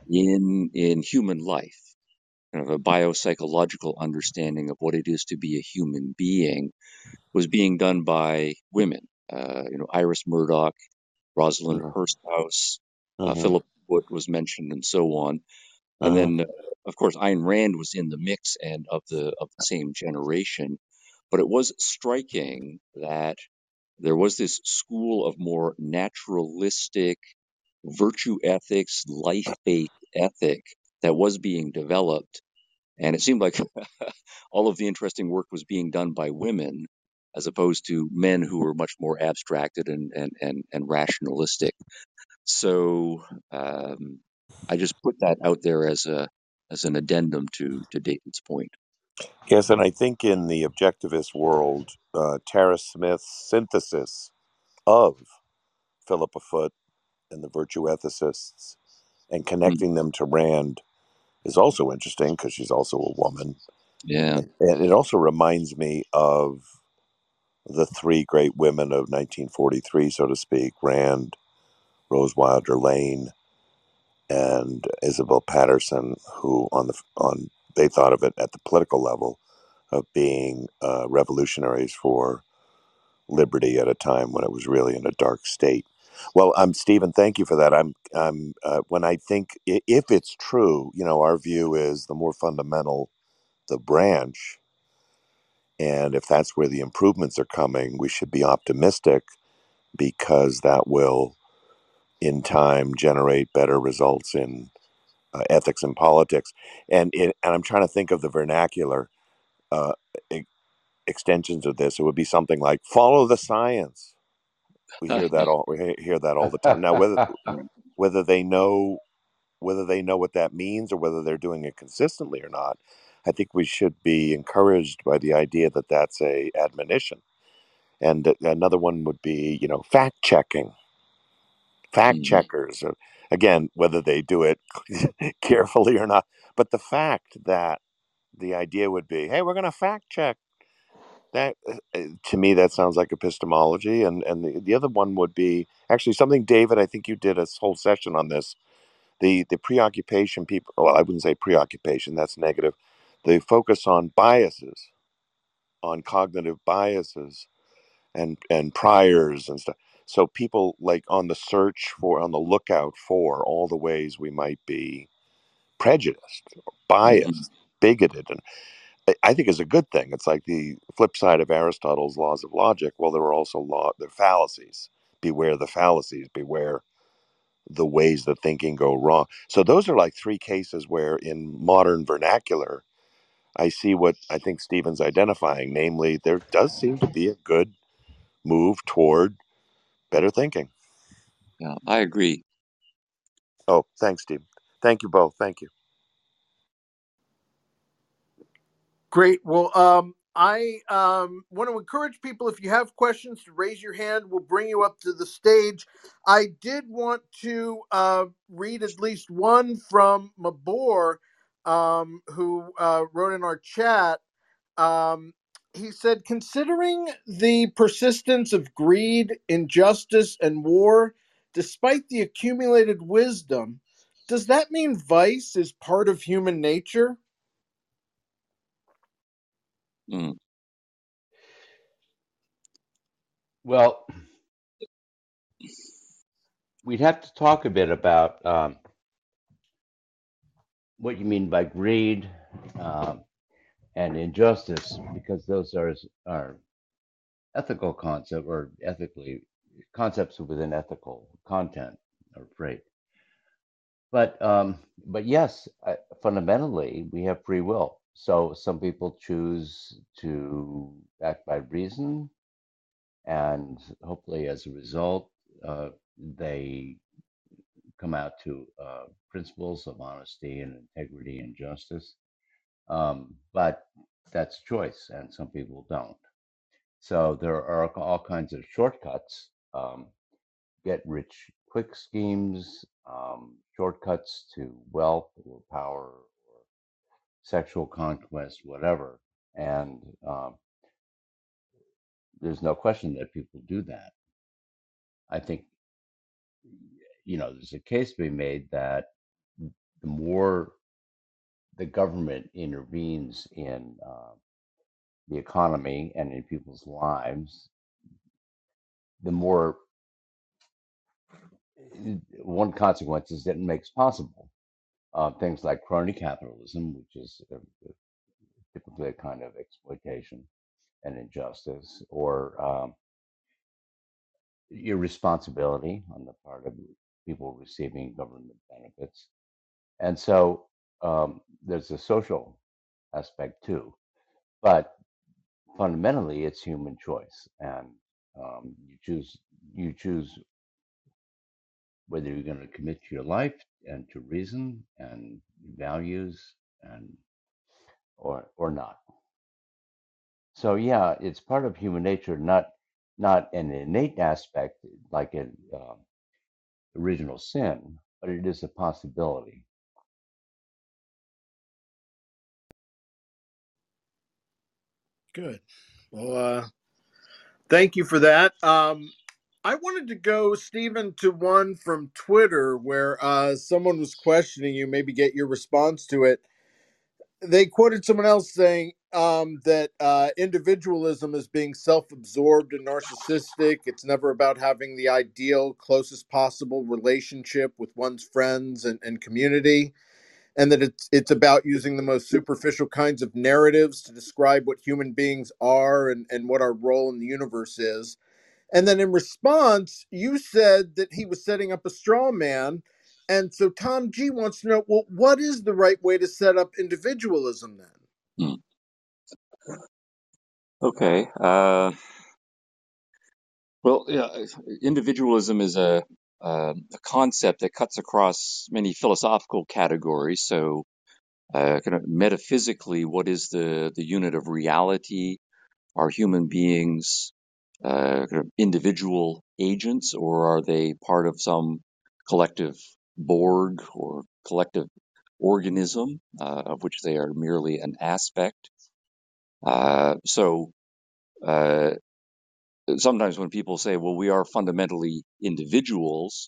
in human life, kind of a biopsychological understanding of what it is to be a human being, was being done by women. Iris Murdoch, Rosalind Hursthouse, Philip Foot was mentioned, and so on. And then, of course, Ayn Rand was in the mix and of the same generation. But it was striking that there was this school of more naturalistic virtue ethics, life-based ethic that was being developed. And it seemed like all of the interesting work was being done by women as opposed to men who were much more abstracted and rationalistic. So I just put that out there as an addendum to David's point. Yes, and I think in the objectivist world, Tara Smith's synthesis of Philippa Foot and the virtue ethicists and connecting them to Rand is also interesting because she's also a woman. Yeah. And it also reminds me of the three great women of 1943, so to speak: Rand, Rose Wilder Lane, and Isabel Patterson, who they thought of it at the political level of being revolutionaries for liberty at a time when it was really in a dark state. Well, Stephen, thank you for that. When I think if it's true, our view is the more fundamental the branch, and if that's where the improvements are coming, we should be optimistic because that will, in time, generate better results in ethics and politics. And I'm trying to think of the vernacular extensions of this. It would be something like "follow the science." We hear that all the time. Now, whether they know what that means or whether they're doing it consistently or not, I think we should be encouraged by the idea that that's a admonition. And another one would be, fact checking, fact checkers. Again, whether they do it carefully or not, but the fact that the idea would be, hey, we're going to fact check that. To me, that sounds like epistemology. And the other one would be actually something, David, I think you did a whole session on this. The preoccupation people, well, I wouldn't say preoccupation, that's negative. The focus on biases on cognitive biases and priors and stuff. So people like on the lookout for all the ways we might be prejudiced, biased, bigoted, and I think is a good thing. It's like the flip side of Aristotle's laws of logic. Well, there are also the fallacies. Beware the fallacies. Beware the ways that thinking go wrong. So those are like three cases where, in modern vernacular, I see what I think Stephen's identifying. Namely, there does seem to be a good move toward better thinking. Yeah, I agree. Oh, thanks, Stephen. Thank you both. Thank you. Great. Well, I want to encourage people, if you have questions, to raise your hand. We'll bring you up to the stage. I did want to read at least one from Mabor, who wrote in our chat. He said, considering the persistence of greed, injustice, and war, despite the accumulated wisdom, does that mean vice is part of human nature? Mm. Well, we'd have to talk a bit about what you mean by greed and injustice, because those are ethical concepts, or ethically concepts within ethical content, or freight. But yes, fundamentally we have free will. So some people choose to act by reason, and hopefully, as a result, they come out to principles of honesty and integrity and justice. But that's choice, and some people don't. So there are all kinds of shortcuts, get rich quick schemes, shortcuts to wealth or power or sexual conquest, whatever. And there's no question that people do that. I think, there's a case to be made that the more the government intervenes in the economy and in people's lives, the more one consequence is that it makes possible things like crony capitalism, which is typically a kind of exploitation and injustice, or irresponsibility on the part of people receiving government benefits. And so there's a social aspect too. But fundamentally, it's human choice, and you choose whether you're going to commit your life and to reason and values and or not. So yeah, it's part of human nature, not an innate aspect like an original sin, but it is a possibility. Good. Well, thank you for that. I wanted to go, Stephen, to one from Twitter where someone was questioning you, maybe get your response to it. They quoted someone else saying that individualism is being self-absorbed and narcissistic. It's never about having the ideal, closest possible relationship with one's friends and community, and that it's about using the most superficial kinds of narratives to describe what human beings are and what our role in the universe is. And then in response, you said that he was setting up a straw man. And so Tom G wants to know, well, what is the right way to set up individualism then? Okay. Well, yeah, individualism is a concept that cuts across many philosophical categories. So, kind of metaphysically, what is the unit of reality? Are human beings kind of individual agents, or are they part of some collective Borg or collective organism of which they are merely an aspect? So sometimes when people say, well, we are fundamentally individuals,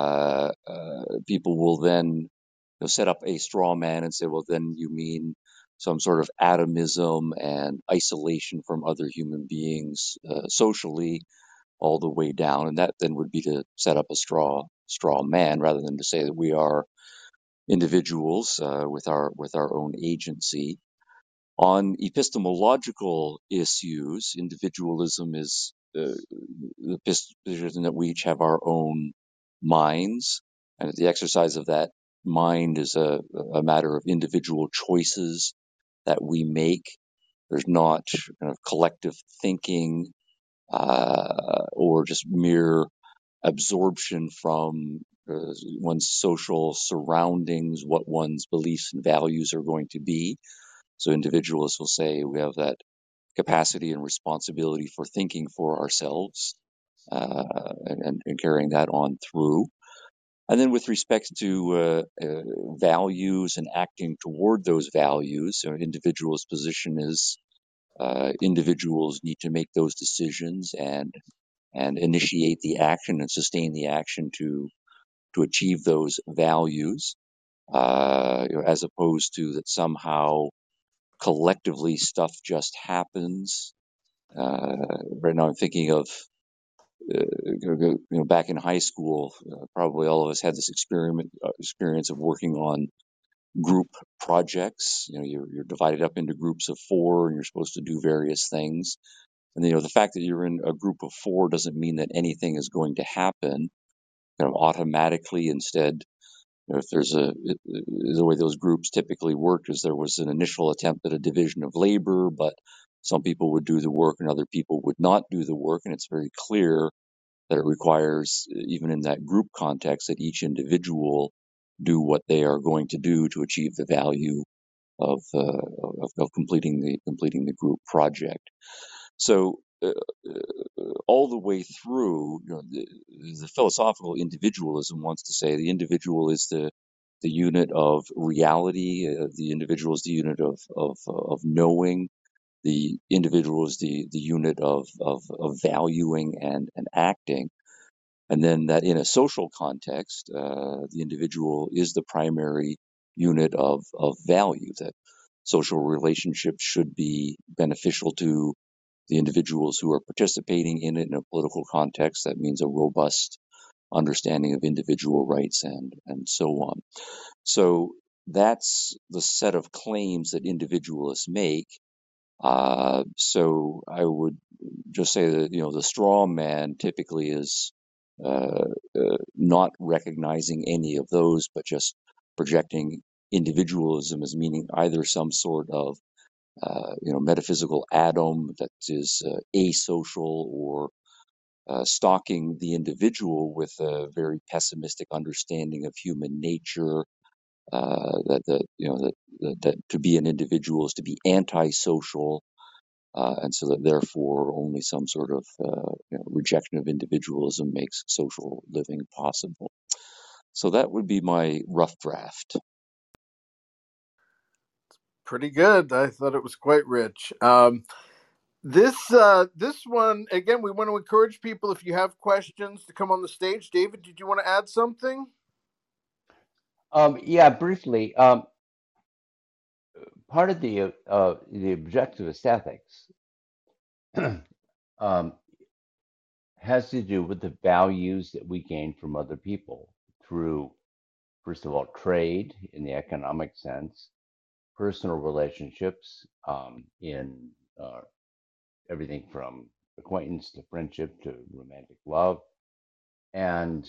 people will then set up a straw man and say, well, then you mean some sort of atomism and isolation from other human beings socially, all the way down, and that then would be to set up a straw man rather than to say that we are individuals with our own agency. On epistemological issues, individualism is the position that we each have our own minds, and the exercise of that mind is a matter of individual choices that we make. There's not kind of collective thinking or just mere absorption from one's social surroundings, what one's beliefs and values are going to be. So individualists will say we have that capacity and responsibility for thinking for ourselves and carrying that on through. And then with respect to values and acting toward those values, so an individual's position is individuals need to make those decisions and initiate the action and sustain the action to achieve those values, as opposed to that somehow collectively stuff just happens. Right now, I'm thinking of back in high school. Probably all of us had this experience of working on group projects. You're divided up into groups of 4, and you're supposed to do various things. And the fact that you're in a group of 4 doesn't mean that anything is going to happen kind of automatically. Instead, if there's the way those groups typically worked is there was an initial attempt at a division of labor, but some people would do the work and other people would not do the work. And it's very clear that it requires, even in that group context, that each individual do what they are going to do to achieve the value of completing the group project. So all the way through, the philosophical individualism wants to say the individual is the unit of reality. The individual is the unit of knowing. The individual is the unit of valuing and acting. And then that in a social context, the individual is the primary unit of value. That social relationships should be beneficial to the individuals who are participating in it. In a political context, that means a robust understanding of individual rights and so on. So that's the set of claims that individualists make. So I would just say that the straw man typically is not recognizing any of those, but just projecting individualism as meaning either some sort of metaphysical atom that is asocial or stalking the individual with a very pessimistic understanding of human nature. That to be an individual is to be antisocial, and so that therefore only some sort of rejection of individualism makes social living possible. So that would be my rough draft. Pretty good. I thought it was quite rich. This one again, we want to encourage people, if you have questions, to come on the stage. David, did you want to add something? Yeah, briefly. Part of the objectivist ethics has to do with the values that we gain from other people through, first of all, trade in the economic sense, personal relationships in everything from acquaintance to friendship to romantic love, and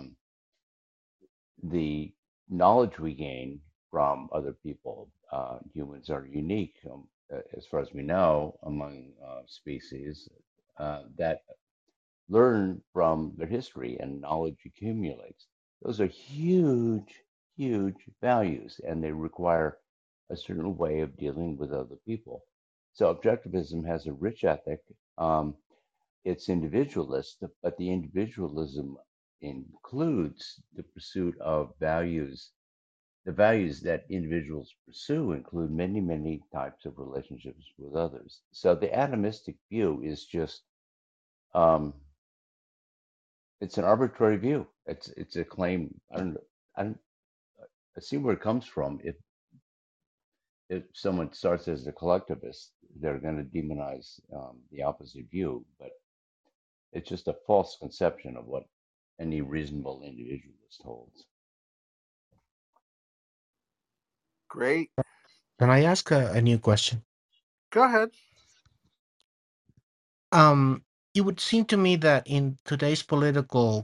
the knowledge we gain from other people. Humans are unique, as far as we know, among species that learn from their history and knowledge accumulates. Those are huge, huge values, and they require a certain way of dealing with other people. So objectivism has a rich ethic. It's individualist, but the individualism includes the pursuit of values. The values that individuals pursue include many, many types of relationships with others. So the atomistic view is just it's an arbitrary view. It's a claim. I don't I see where it comes from. if someone starts as a collectivist, they're going to demonize the opposite view. But it's just a false conception of what any reasonable individualist holds. Great. Can I ask a new question? Go ahead. It would seem to me that in today's political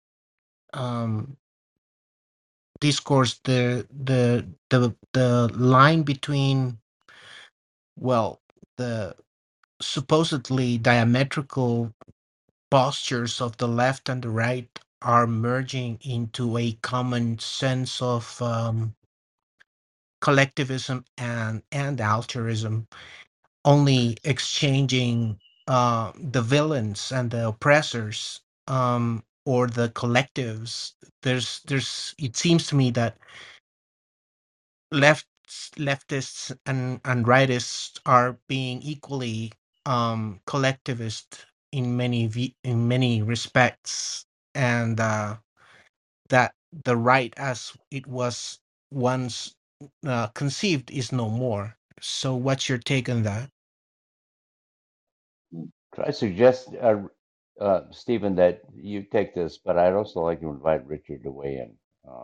discourse, the line between, well, the supposedly diametrical postures of the left and the right are merging into a common sense of collectivism and altruism, only exchanging the villains and the oppressors, or the collectives. There's it seems to me that leftists and rightists are being equally collectivist in in many respects, and that the right as it was once conceived is no more. So what's your take on that? Could I suggest, Stephen, that you take this, but I'd also like to invite Richard to weigh in.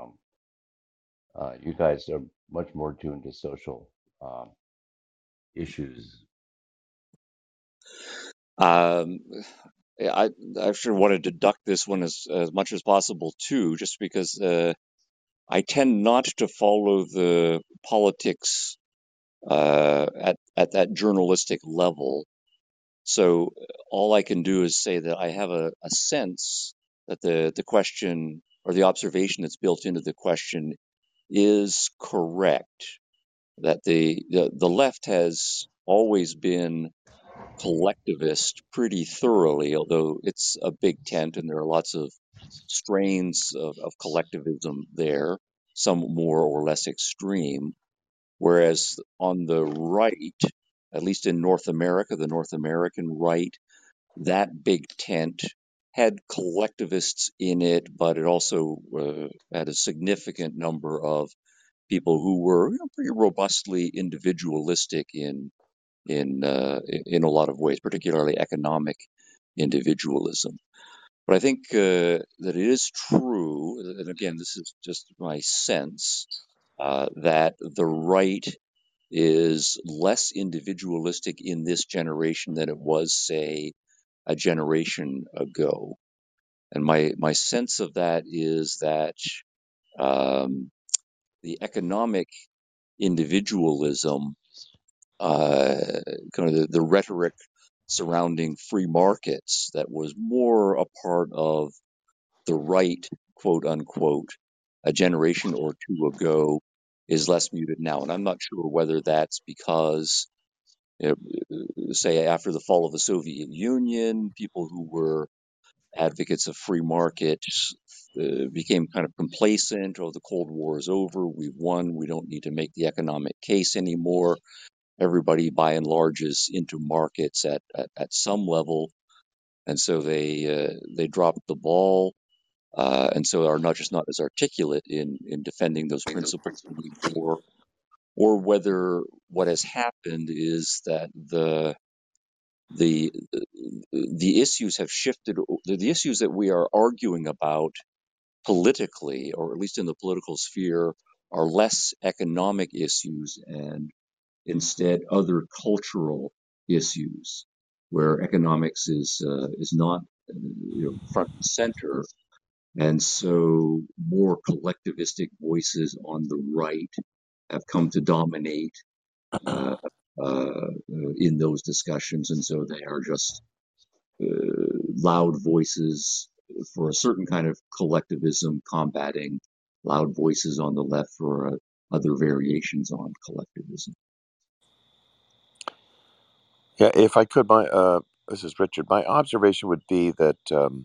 You guys are much more tuned to social issues. I actually wanted to duck this one as much as possible too, just because I tend not to follow the politics at that journalistic level. So all I can do is say that I have a sense that the question or the observation that's built into the question is correct. That the left has always been collectivist pretty thoroughly, although it's a big tent and there are lots of strains of collectivism there, some more or less extreme. Whereas on the right, at least in North America, the North American right, that big tent had collectivists in it, but it also had a significant number of people who were pretty robustly individualistic in a lot of ways, particularly economic individualism. But I think that it is true, and again, this is just my sense, that the right is less individualistic in this generation than it was, say, a generation ago. And my sense of that is that the economic individualism, kind of the rhetoric surrounding free markets that was more a part of the right, quote unquote, a generation or two ago, is less muted now. And I'm not sure whether that's because, say, after the fall of the Soviet Union, people who were advocates of free markets became kind of complacent. Oh, the Cold War is over. We've won. We don't need to make the economic case anymore. Everybody, by and large, is into markets at some level, and so they dropped the ball, and so are not as articulate in defending those principles anymore. Or whether what has happened is that the issues have shifted. The issues that we are arguing about politically, or at least in the political sphere, are less economic issues and instead other cultural issues, where economics is not front and center, and so more collectivistic voices on the right have come to dominate uh, in those discussions, and so they are just loud voices for a certain kind of collectivism combating loud voices on the left for other variations on collectivism. Yeah, if I could, this is Richard. My observation would be that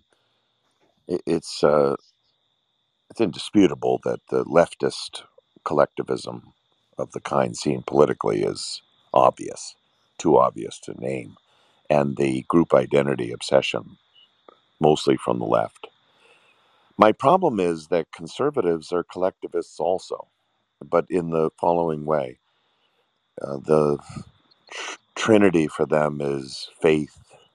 it's indisputable that the leftist collectivism of the kind seen politically is obvious, too obvious to name, and the group identity obsession, mostly from the left. My problem is that conservatives are collectivists also, but in the following way. the trinity for them is faith,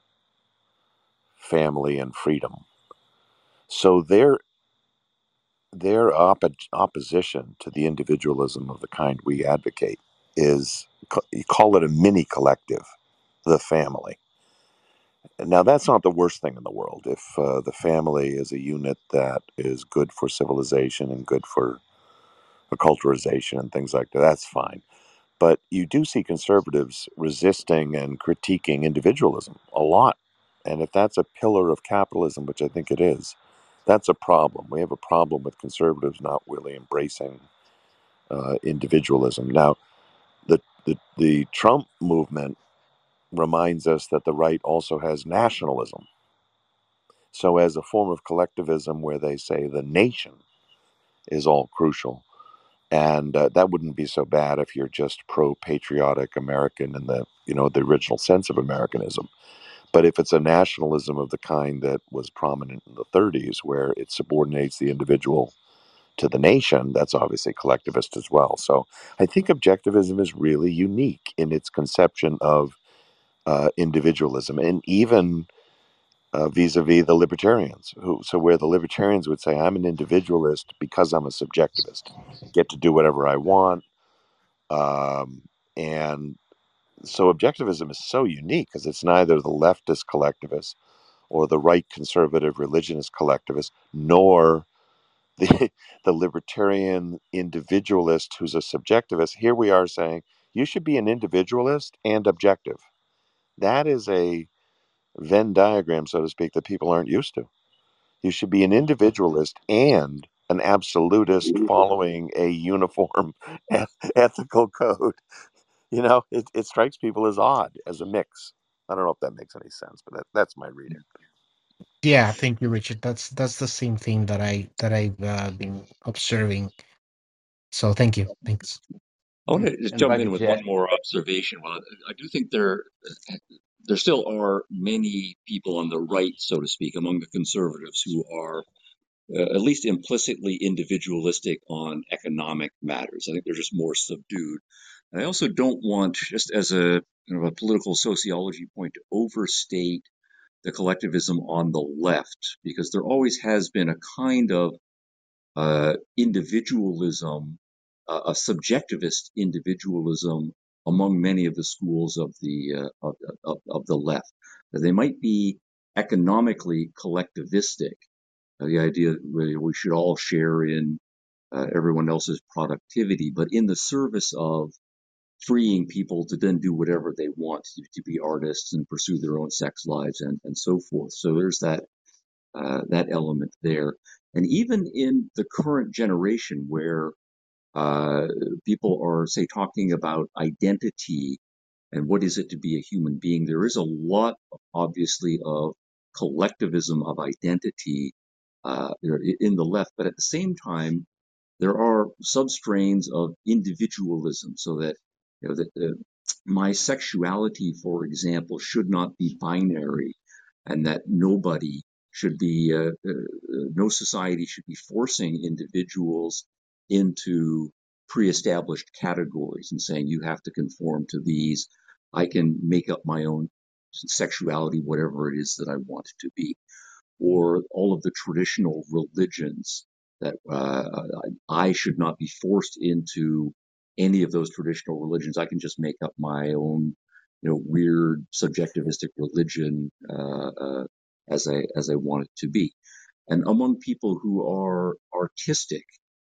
family, and freedom. So their opposition to the individualism of the kind we advocate is, you call it a mini collective, the family. Now, that's not the worst thing in the world. If the family is a unit that is good for civilization and good for acculturation and things like that, that's fine. But you do see conservatives resisting and critiquing individualism a lot. And if that's a pillar of capitalism, which I think it is, that's a problem. We have a problem with conservatives not really embracing individualism. Now, the Trump movement reminds us that the right also has nationalism. So, as a form of collectivism where they say the nation is all crucial, and that wouldn't be so bad if you're just pro-patriotic American in the original sense of Americanism. But if it's a nationalism of the kind that was prominent in the 30s, where it subordinates the individual to the nation, that's obviously collectivist as well. So I think objectivism is really unique in its conception of individualism, and even vis-a-vis the libertarians. Where the libertarians would say, I'm an individualist because I'm a subjectivist, get to do whatever I want. And so objectivism is so unique because it's neither the leftist collectivist or the right conservative religionist collectivist, nor the, the libertarian individualist who's a subjectivist. Here we are saying you should be an individualist and objective. That is a Venn diagram, so to speak, that people aren't used to. You should be an individualist and an absolutist following a uniform ethical code. It strikes people as odd, as a mix. I don't know if that makes any sense, but that's my reading. Yeah, thank you, Richard. That's the same thing I've been observing. So thank you. Thanks. I want to just And if jump I in could with chat, one more observation. Well, I do think there still are many people on the right, so to speak, among the conservatives who are at least implicitly individualistic on economic matters. I think they're just more subdued. And I also don't want, just as a political sociology point, to overstate the collectivism on the left, because there always has been a kind of individualism, a subjectivist individualism among many of the schools of the left. They might be economically collectivistic, the idea that we should all share in everyone else's productivity, but in the service of freeing people to then do whatever they want, to be artists and pursue their own sex lives and so forth. So there's that element there. And even in the current generation where people are, say, talking about identity and what is it to be a human being, there is a lot, obviously, of collectivism of identity in the left. But at the same time, there are substrains of individualism, so that my sexuality, for example, should not be binary, and that nobody should be, no society should be forcing individuals into pre-established categories and saying you have to conform to these. I can make up my own sexuality, whatever it is that I want it to be, or all of the traditional religions that I should not be forced into any of those traditional religions. I can just make up my own, weird subjectivistic religion as I want it to be. And among people who are artistic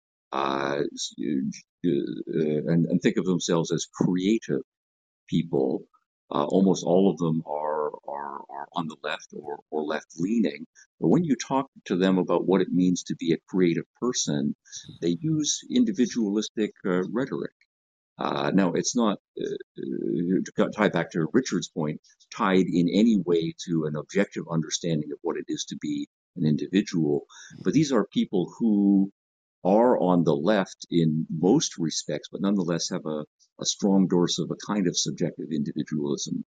and think of themselves as creative people, almost all of them are on the left or left leaning. But when you talk to them about what it means to be a creative person, they use individualistic rhetoric. Now, it's not, to tie back to Richard's point, tied in any way to an objective understanding of what it is to be an individual. But these are people who are on the left in most respects, but nonetheless have a strong dose of a kind of subjective individualism.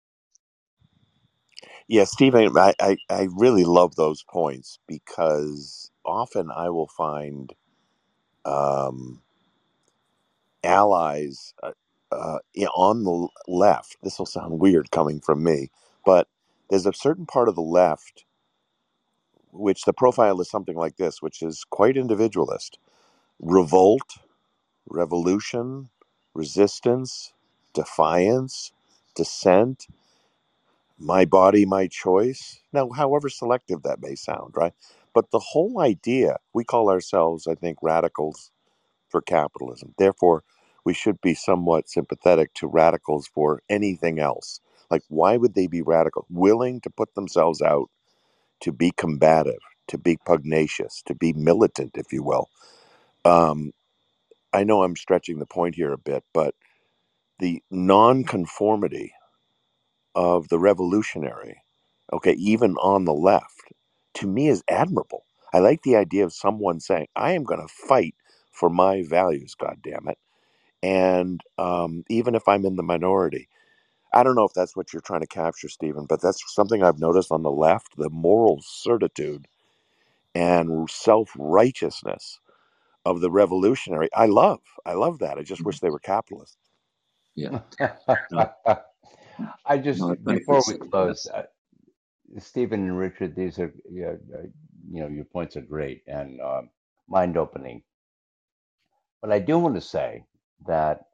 Yeah, Stephen, I really love those points because often I will find allies on the left, this will sound weird coming from me, but there's a certain part of the left which the profile is something like this, which is quite individualist: revolt, revolution, resistance, defiance, dissent, my body, my choice. Now, however selective that may sound, right? But the whole idea, we call ourselves, I think, radicals for capitalism. Therefore, we should be somewhat sympathetic to radicals for anything else. Like, why would they be radical? Willing to put themselves out, to be combative, to be pugnacious, to be militant, if you will. I know I'm stretching the point here a bit, but the nonconformity of the revolutionary, okay, even on the left, to me is admirable. I like the idea of someone saying, I am going to fight for my values, God damn it. And even if I'm in the minority, I don't know if that's what you're trying to capture, Stephen, but that's something I've noticed on the left: the moral certitude and self-righteousness of the revolutionary. I love that. I just wish they were capitalists. Yeah. No, I just, no, I before we appreciate close, that. Stephen and Richard, these are, your points are great and mind opening. But I do want to say that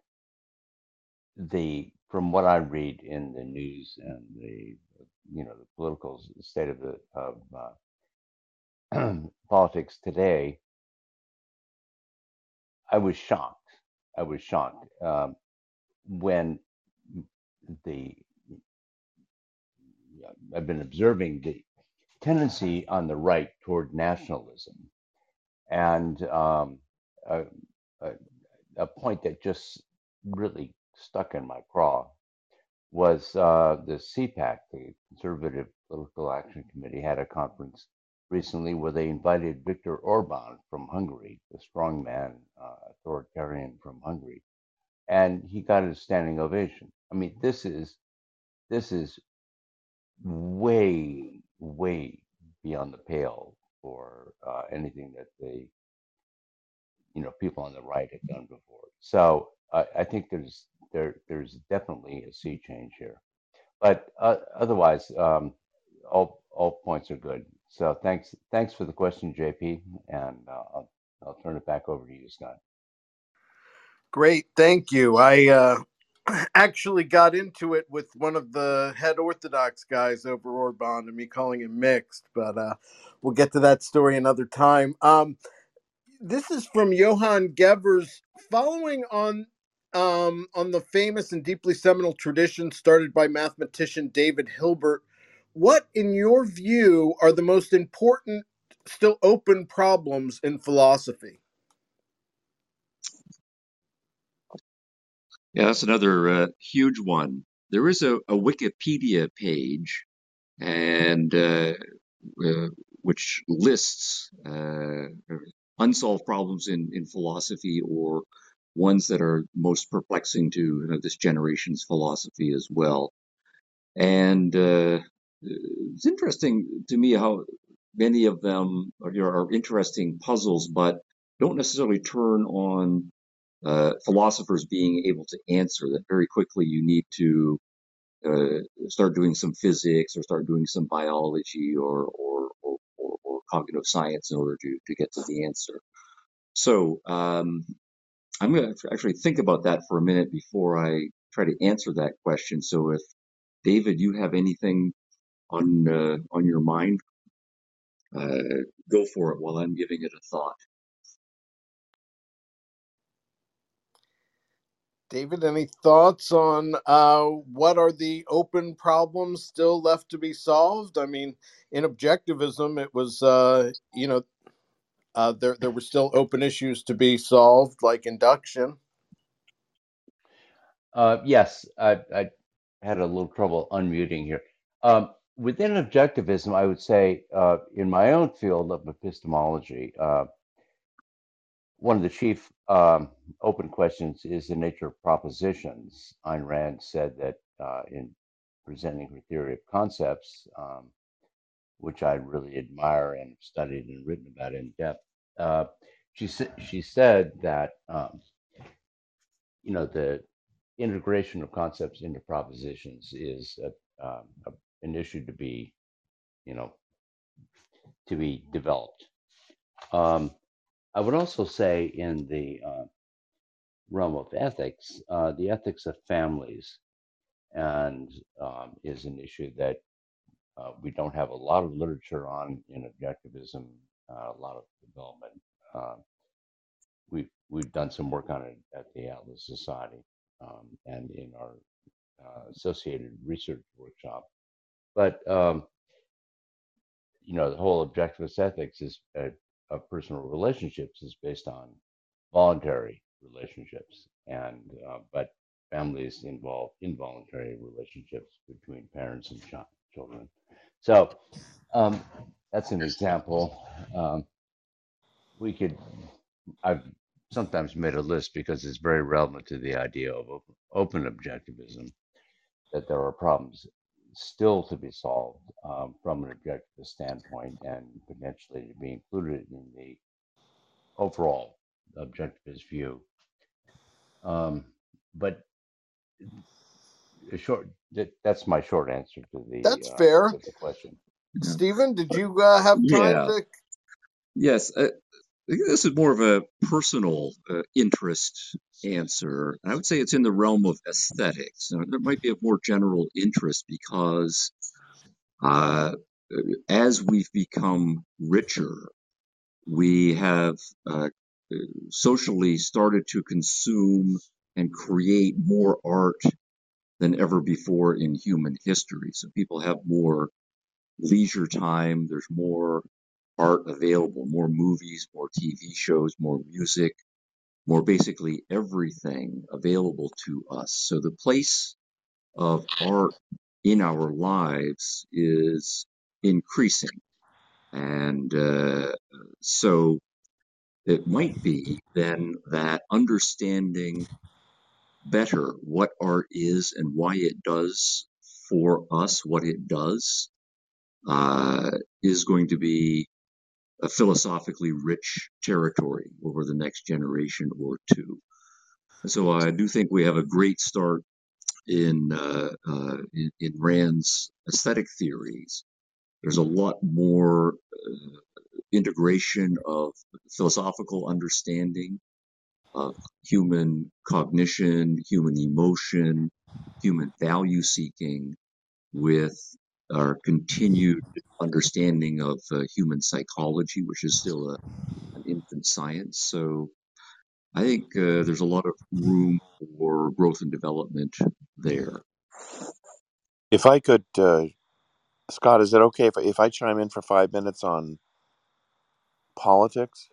from what I read in the news and the political state of politics today, I was shocked. When I've been observing the tendency on the right toward nationalism, and a, a, a point that just really stuck in my craw was the CPAC, the Conservative Political Action Committee, had a conference recently where they invited Viktor Orban from Hungary, the strongman authoritarian from Hungary, and he got a standing ovation. I mean, this is way, way beyond the pale for anything that the people on the right have done before. So I think there's definitely a sea change here. But otherwise, all points are good. So thanks for the question, JP, and I'll turn it back over to you, Scott. Great, thank you. I actually got into it with one of the head Orthodox guys over Orban and me calling him mixed, but we'll get to that story another time. This is from Johann Gevers, following on the famous and deeply seminal tradition started by mathematician David Hilbert. What, in your view, are the most important, still open problems in philosophy? Yeah, that's another huge one. There is a Wikipedia page, and which lists unsolved problems in philosophy, or ones that are most perplexing to this generation's philosophy as well. And it's interesting to me how many of them are interesting puzzles, but don't necessarily turn on philosophers being able to answer that. Very quickly, you need to start doing some physics or start doing some biology or cognitive science in order to get to the answer. So I'm going to actually think about that for a minute before I try to answer that question. So if David, you have anything on your mind, go for it while I'm giving it a thought. David, any thoughts on what are the open problems still left to be solved? I mean, in objectivism, it was, there were still open issues to be solved, like induction. Yes, I had a little trouble unmuting here. Within objectivism, I would say in my own field of epistemology, one of the chief open questions is the nature of propositions. Ayn Rand said that in presenting her theory of concepts, which I really admire and studied and written about in depth. She said that the integration of concepts into propositions is an issue to be, you know, to be developed. I would also say in the realm of ethics, the ethics of families and is an issue that we don't have a lot of literature on in objectivism, a lot of development. Uh, we've done some work on it at the Atlas Society and in our associated research workshop. But you know, the whole objectivist ethics is of personal relationships is based on voluntary relationships, and but families involve involuntary relationships between parents and children. So that's an example. We could. I've sometimes made a list because it's very relevant to the idea of open objectivism, that there are problems still to be solved from an objective standpoint and potentially to be included in the overall objectivist view. But that's my short answer to That's fair. the question. Yeah. Stephen, did you have time to? Yes. This is more of a personal interest answer. I would say it's in the realm of aesthetics. Now, there might be a more general interest because as we've become richer, we have socially started to consume and create more art than ever before in human history. So people have more leisure time. There's more art available, more movies, more TV shows, more music, more basically everything available to us. So the place of art in our lives is increasing. And so it might be then that understanding better what art is and why it does for us what it does is going to be a philosophically rich territory over the next generation or two. So I do think we have a great start in Rand's aesthetic theories. There's a lot more integration of philosophical understanding of human cognition, human emotion, human value seeking with our continued understanding of human psychology, which is still an infant science. So I think there's a lot of room for growth and development there. If I could, Scott, is it okay if I chime in for 5 minutes on politics?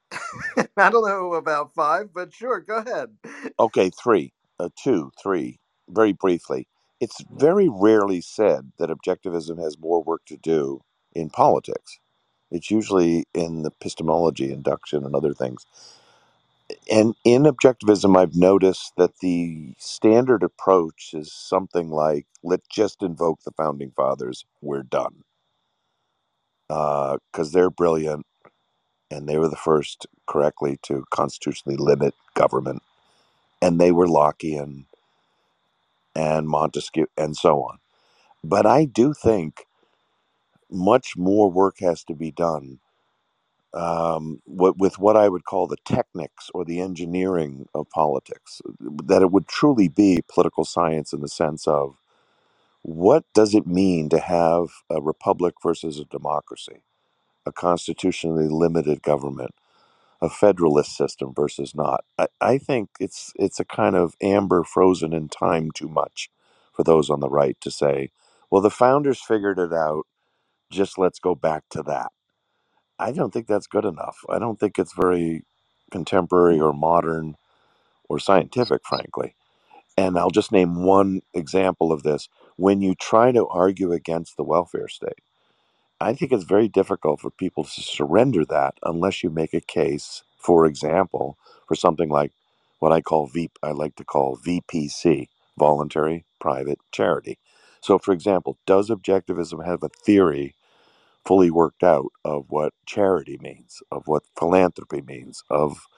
I don't know about 5, but sure, go ahead. Okay, 3, 2, 3, very briefly. It's very rarely said that objectivism has more work to do in politics. It's usually in the epistemology, induction, and other things. And in objectivism, I've noticed that the standard approach is something like, let's just invoke the founding fathers, we're done. Because they're brilliant, and they were the first correctly to constitutionally limit government, and they were Lockean and Montesquieu and so on. But I do think much more work has to be done with what I would call the techniques or the engineering of politics, that it would truly be political science in the sense of what does it mean to have a republic versus a democracy, a constitutionally limited government, a federalist system versus not. I think it's a kind of amber frozen in time too much for those on the right to say, well, the founders figured it out, just let's go back to that. I don't think that's good enough. I don't think it's very contemporary or modern or scientific, frankly. And I'll just name one example of this. When you try to argue against the welfare state, I think it's very difficult for people to surrender that unless you make a case, for example, for something like what I like to call VPC, voluntary private charity. So, for example, does objectivism have a theory fully worked out of what charity means, of what philanthropy means, of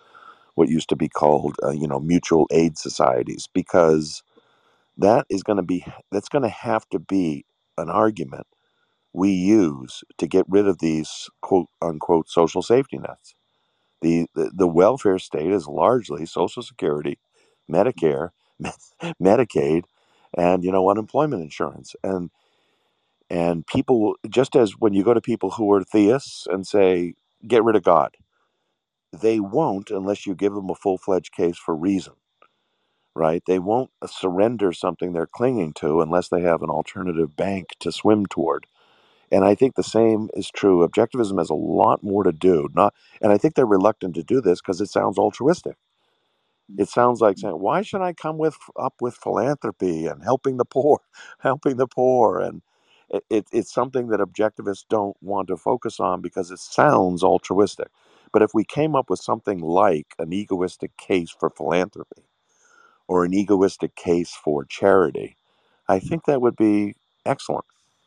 what used to be called, mutual aid societies, because that's going to have to be an argument we use to get rid of these quote unquote social safety nets. The welfare state is largely Social Security, Medicare, Medicaid, and unemployment insurance. And people, just as when you go to people who are theists and say get rid of God, they won't unless you give them a full-fledged case for reason, right? They won't surrender something they're clinging to unless they have an alternative bank to swim toward. And I think the same is true. Objectivism has a lot more to do. And I think they're reluctant to do this because it sounds altruistic. It sounds like saying, "Why should I come up with philanthropy and helping the poor, helping the poor?" And it's something that objectivists don't want to focus on because it sounds altruistic. But if we came up with something like an egoistic case for philanthropy or an egoistic case for charity, I think that would be excellent.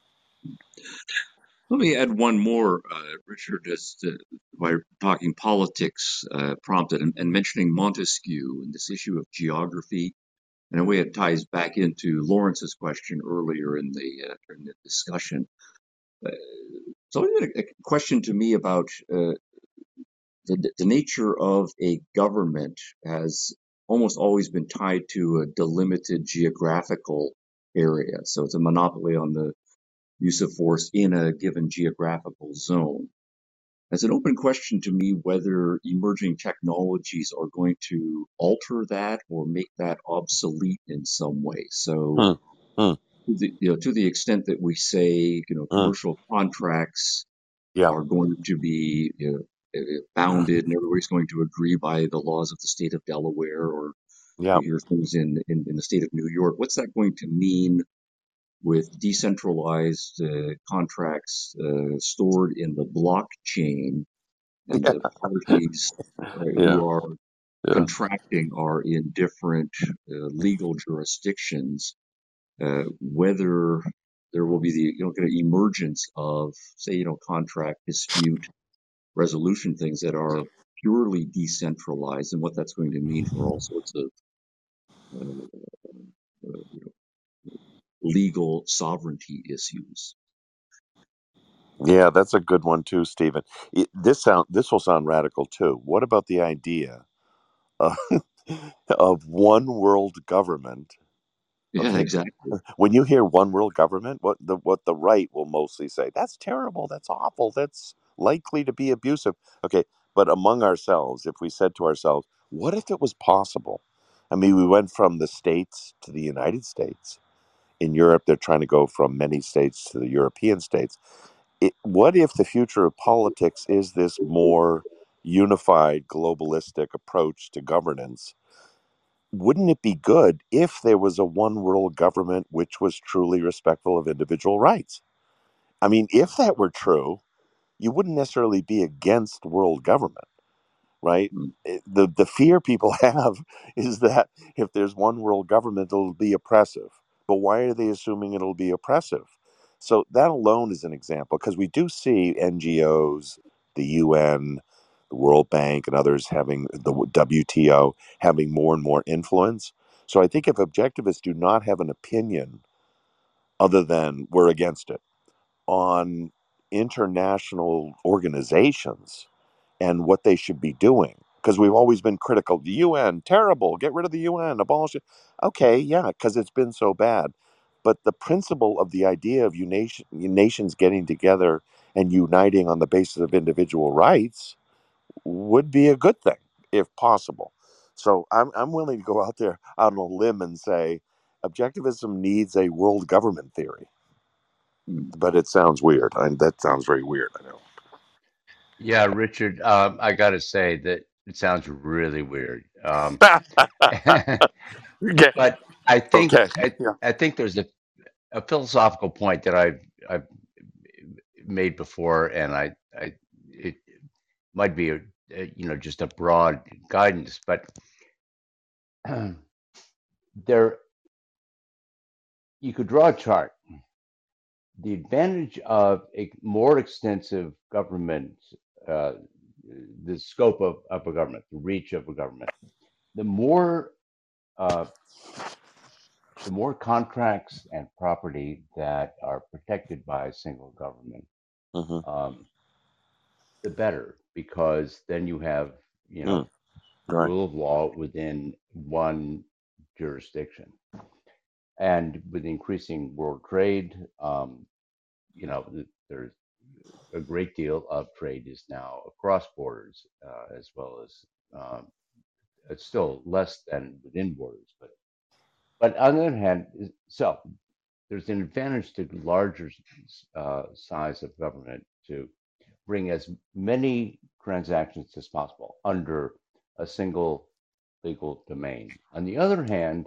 Let me add one more, Richard, by talking politics prompted and mentioning Montesquieu and this issue of geography. In a way, it ties back into Lawrence's question earlier in the discussion. So, a question to me about the nature of a government has almost always been tied to a delimited geographical area. So, it's a monopoly on the use of force in a given geographical zone. It's an open question to me whether emerging technologies are going to alter that or make that obsolete in some way. So, Hmm. to the extent that we say, Hmm. commercial contracts Yeah. are going to be bounded and everybody's going to agree by the laws of the state of Delaware, or Yeah. you hear things in the state of New York. What's that going to mean with decentralized contracts stored in the blockchain, and Yeah. the parties Yeah. who are Yeah. contracting are in different legal jurisdictions? Whether there will be the kind of emergence of, say, contract dispute resolution things that are purely decentralized, and what that's going to mean for all sorts of uh, legal sovereignty issues. Yeah, that's a good one too, Stephen. This will sound radical too. What about the idea of, of one world government? Yeah, Okay, exactly. when you hear one world government, what the right will mostly say, that's terrible, that's awful, that's likely to be abusive. Okay, but among ourselves, if we said to ourselves, what if it was possible? I mean, we went from the states to the United States. In Europe, they're trying to go from many states to the European states. What if the future of politics is this more unified, globalistic approach to governance? Wouldn't it be good if there was a one world government which was truly respectful of individual rights? I mean, if that were true, you wouldn't necessarily be against world government, right? Mm. The fear people have is that if there's one world government, it'll be oppressive. But why are they assuming it'll be oppressive? So that alone is an example, because we do see NGOs, the UN, the World Bank, and others having the WTO having more and more influence. So I think if objectivists do not have an opinion other than we're against it on international organizations and what they should be doing, because we've always been critical. The UN, terrible, get rid of the UN, abolish it. Okay, yeah, because it's been so bad. But the principle of the idea of nations getting together and uniting on the basis of individual rights would be a good thing if possible. So I'm willing to go out there on a limb and say objectivism needs a world government theory. Mm. But it sounds weird. That sounds very weird, I know. Yeah, Richard, I got to say that it sounds really weird. Okay. But I think Okay. I, Yeah. I think there's a philosophical point that I've made before, and it might be just a broad guidance, but there you could draw a chart. The advantage of a more extensive government, uh, the scope of a government, the reach of a government. The more contracts and property that are protected by a single government, the better, because then you have, the Right. rule of law within one jurisdiction. And with increasing world trade, there's a great deal of trade is now across borders, as well as it's still less than within borders. But on the other hand, so there's an advantage to larger size of government to bring as many transactions as possible under a single legal domain. On the other hand,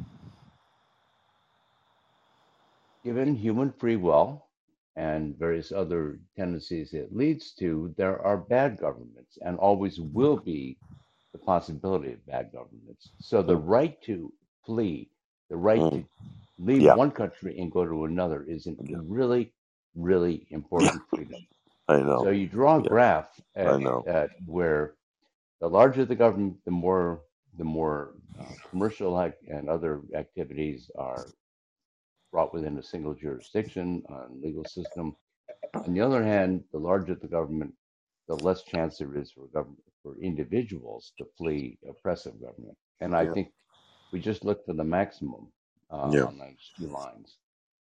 given human free will and various other tendencies it leads to, there are bad governments and always will be the possibility of bad governments. So the right to flee, the right to leave Yeah. one country and go to another is a really, really important freedom. I know. So you draw a graph I know. at where the larger the government, the more commercial and other activities are brought within a single jurisdiction legal system. On the other hand, the larger the government, the less chance there is for individuals to flee oppressive government. And I think we just look for the maximum on those two lines.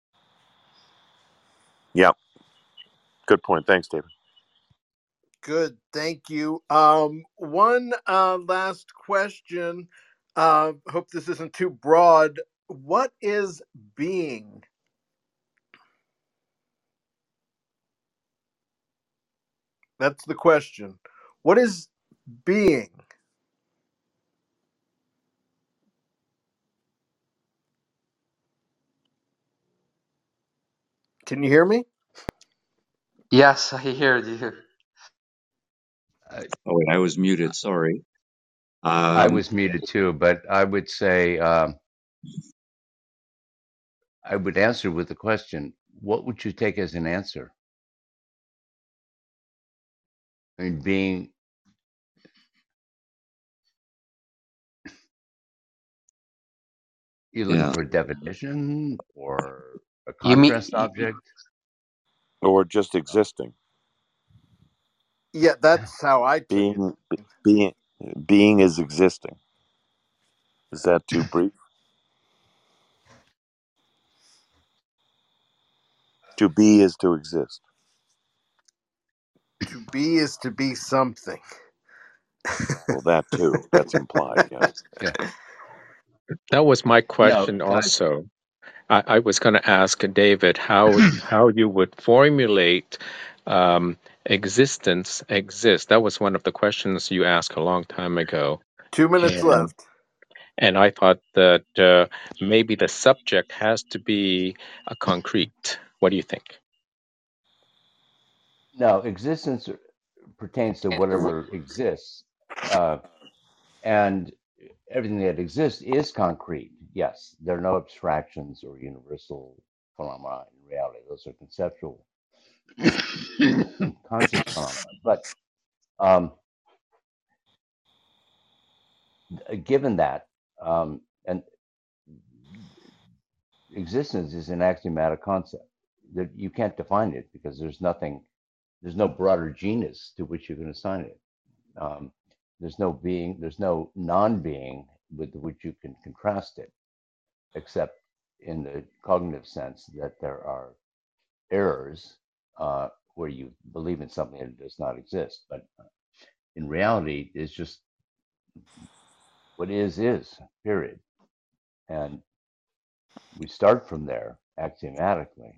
Yeah. Good point. Thanks, David. Good. Thank you. One last question. Hope this isn't too broad. What is being? That's the question. What is being? Can you hear me? Yes, I heard you. Oh, wait, I was muted. Sorry. I was muted too, but I would say I would answer with the question: what would you take as an answer? I mean, being. You looking for a definition or a contrast object? Or just existing? Yeah, that's how I took it. Being is existing. Is that too brief? To be is to exist. To be is to be something. Well, that too. That's implied. Yeah. That was my question also. I was going to ask David how you would formulate existence exist. That was one of the questions you asked a long time ago. 2 minutes left. And I thought that maybe the subject has to be a concrete. What do you think? No, existence pertains to whatever exists. And everything that exists is concrete. Yes, there are no abstractions or universal phenomena in reality. Those are conceptual concept phenomena. But given that, and existence is an axiomatic concept that you can't define it because there's no broader genus to which you can assign it. There's no being, there's no non-being with which you can contrast it, except in the cognitive sense that there are errors where you believe in something that does not exist. But in reality, it's just what is, period. And we start from there axiomatically.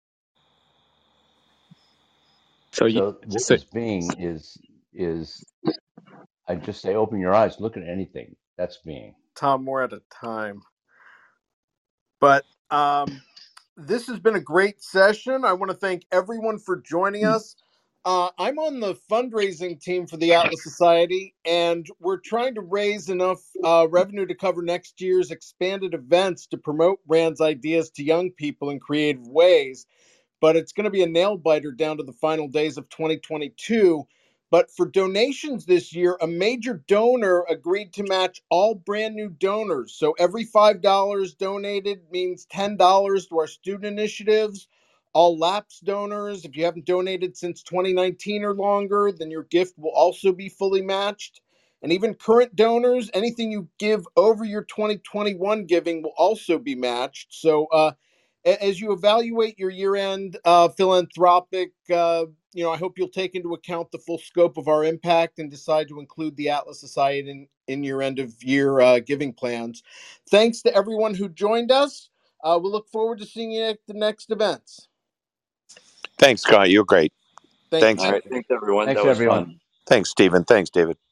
So what is being is I just say, open your eyes, look at anything. That's being. Tom, we're out of time. But this has been a great session. I want to thank everyone for joining us. I'm on the fundraising team for the Atlas Society, and we're trying to raise enough revenue to cover next year's expanded events to promote Rand's ideas to young people in creative ways. But it's going to be a nail biter down to the final days of 2022. But for donations this year, a major donor agreed to match all brand new donors. So every $5 donated means $10 to our student initiatives. All lapsed donors, if you haven't donated since 2019 or longer, then your gift will also be fully matched. And even current donors, anything you give over your 2021 giving will also be matched. So as you evaluate your year-end philanthropic, I hope you'll take into account the full scope of our impact and decide to include the Atlas Society in your end-of-year giving plans. Thanks to everyone who joined us. We'll look forward to seeing you at the next events. Thanks, Scott. You're great. Thanks. All right. Thanks, everyone. Thanks, That was everyone. fun. Thanks, Stephen. Thanks, David.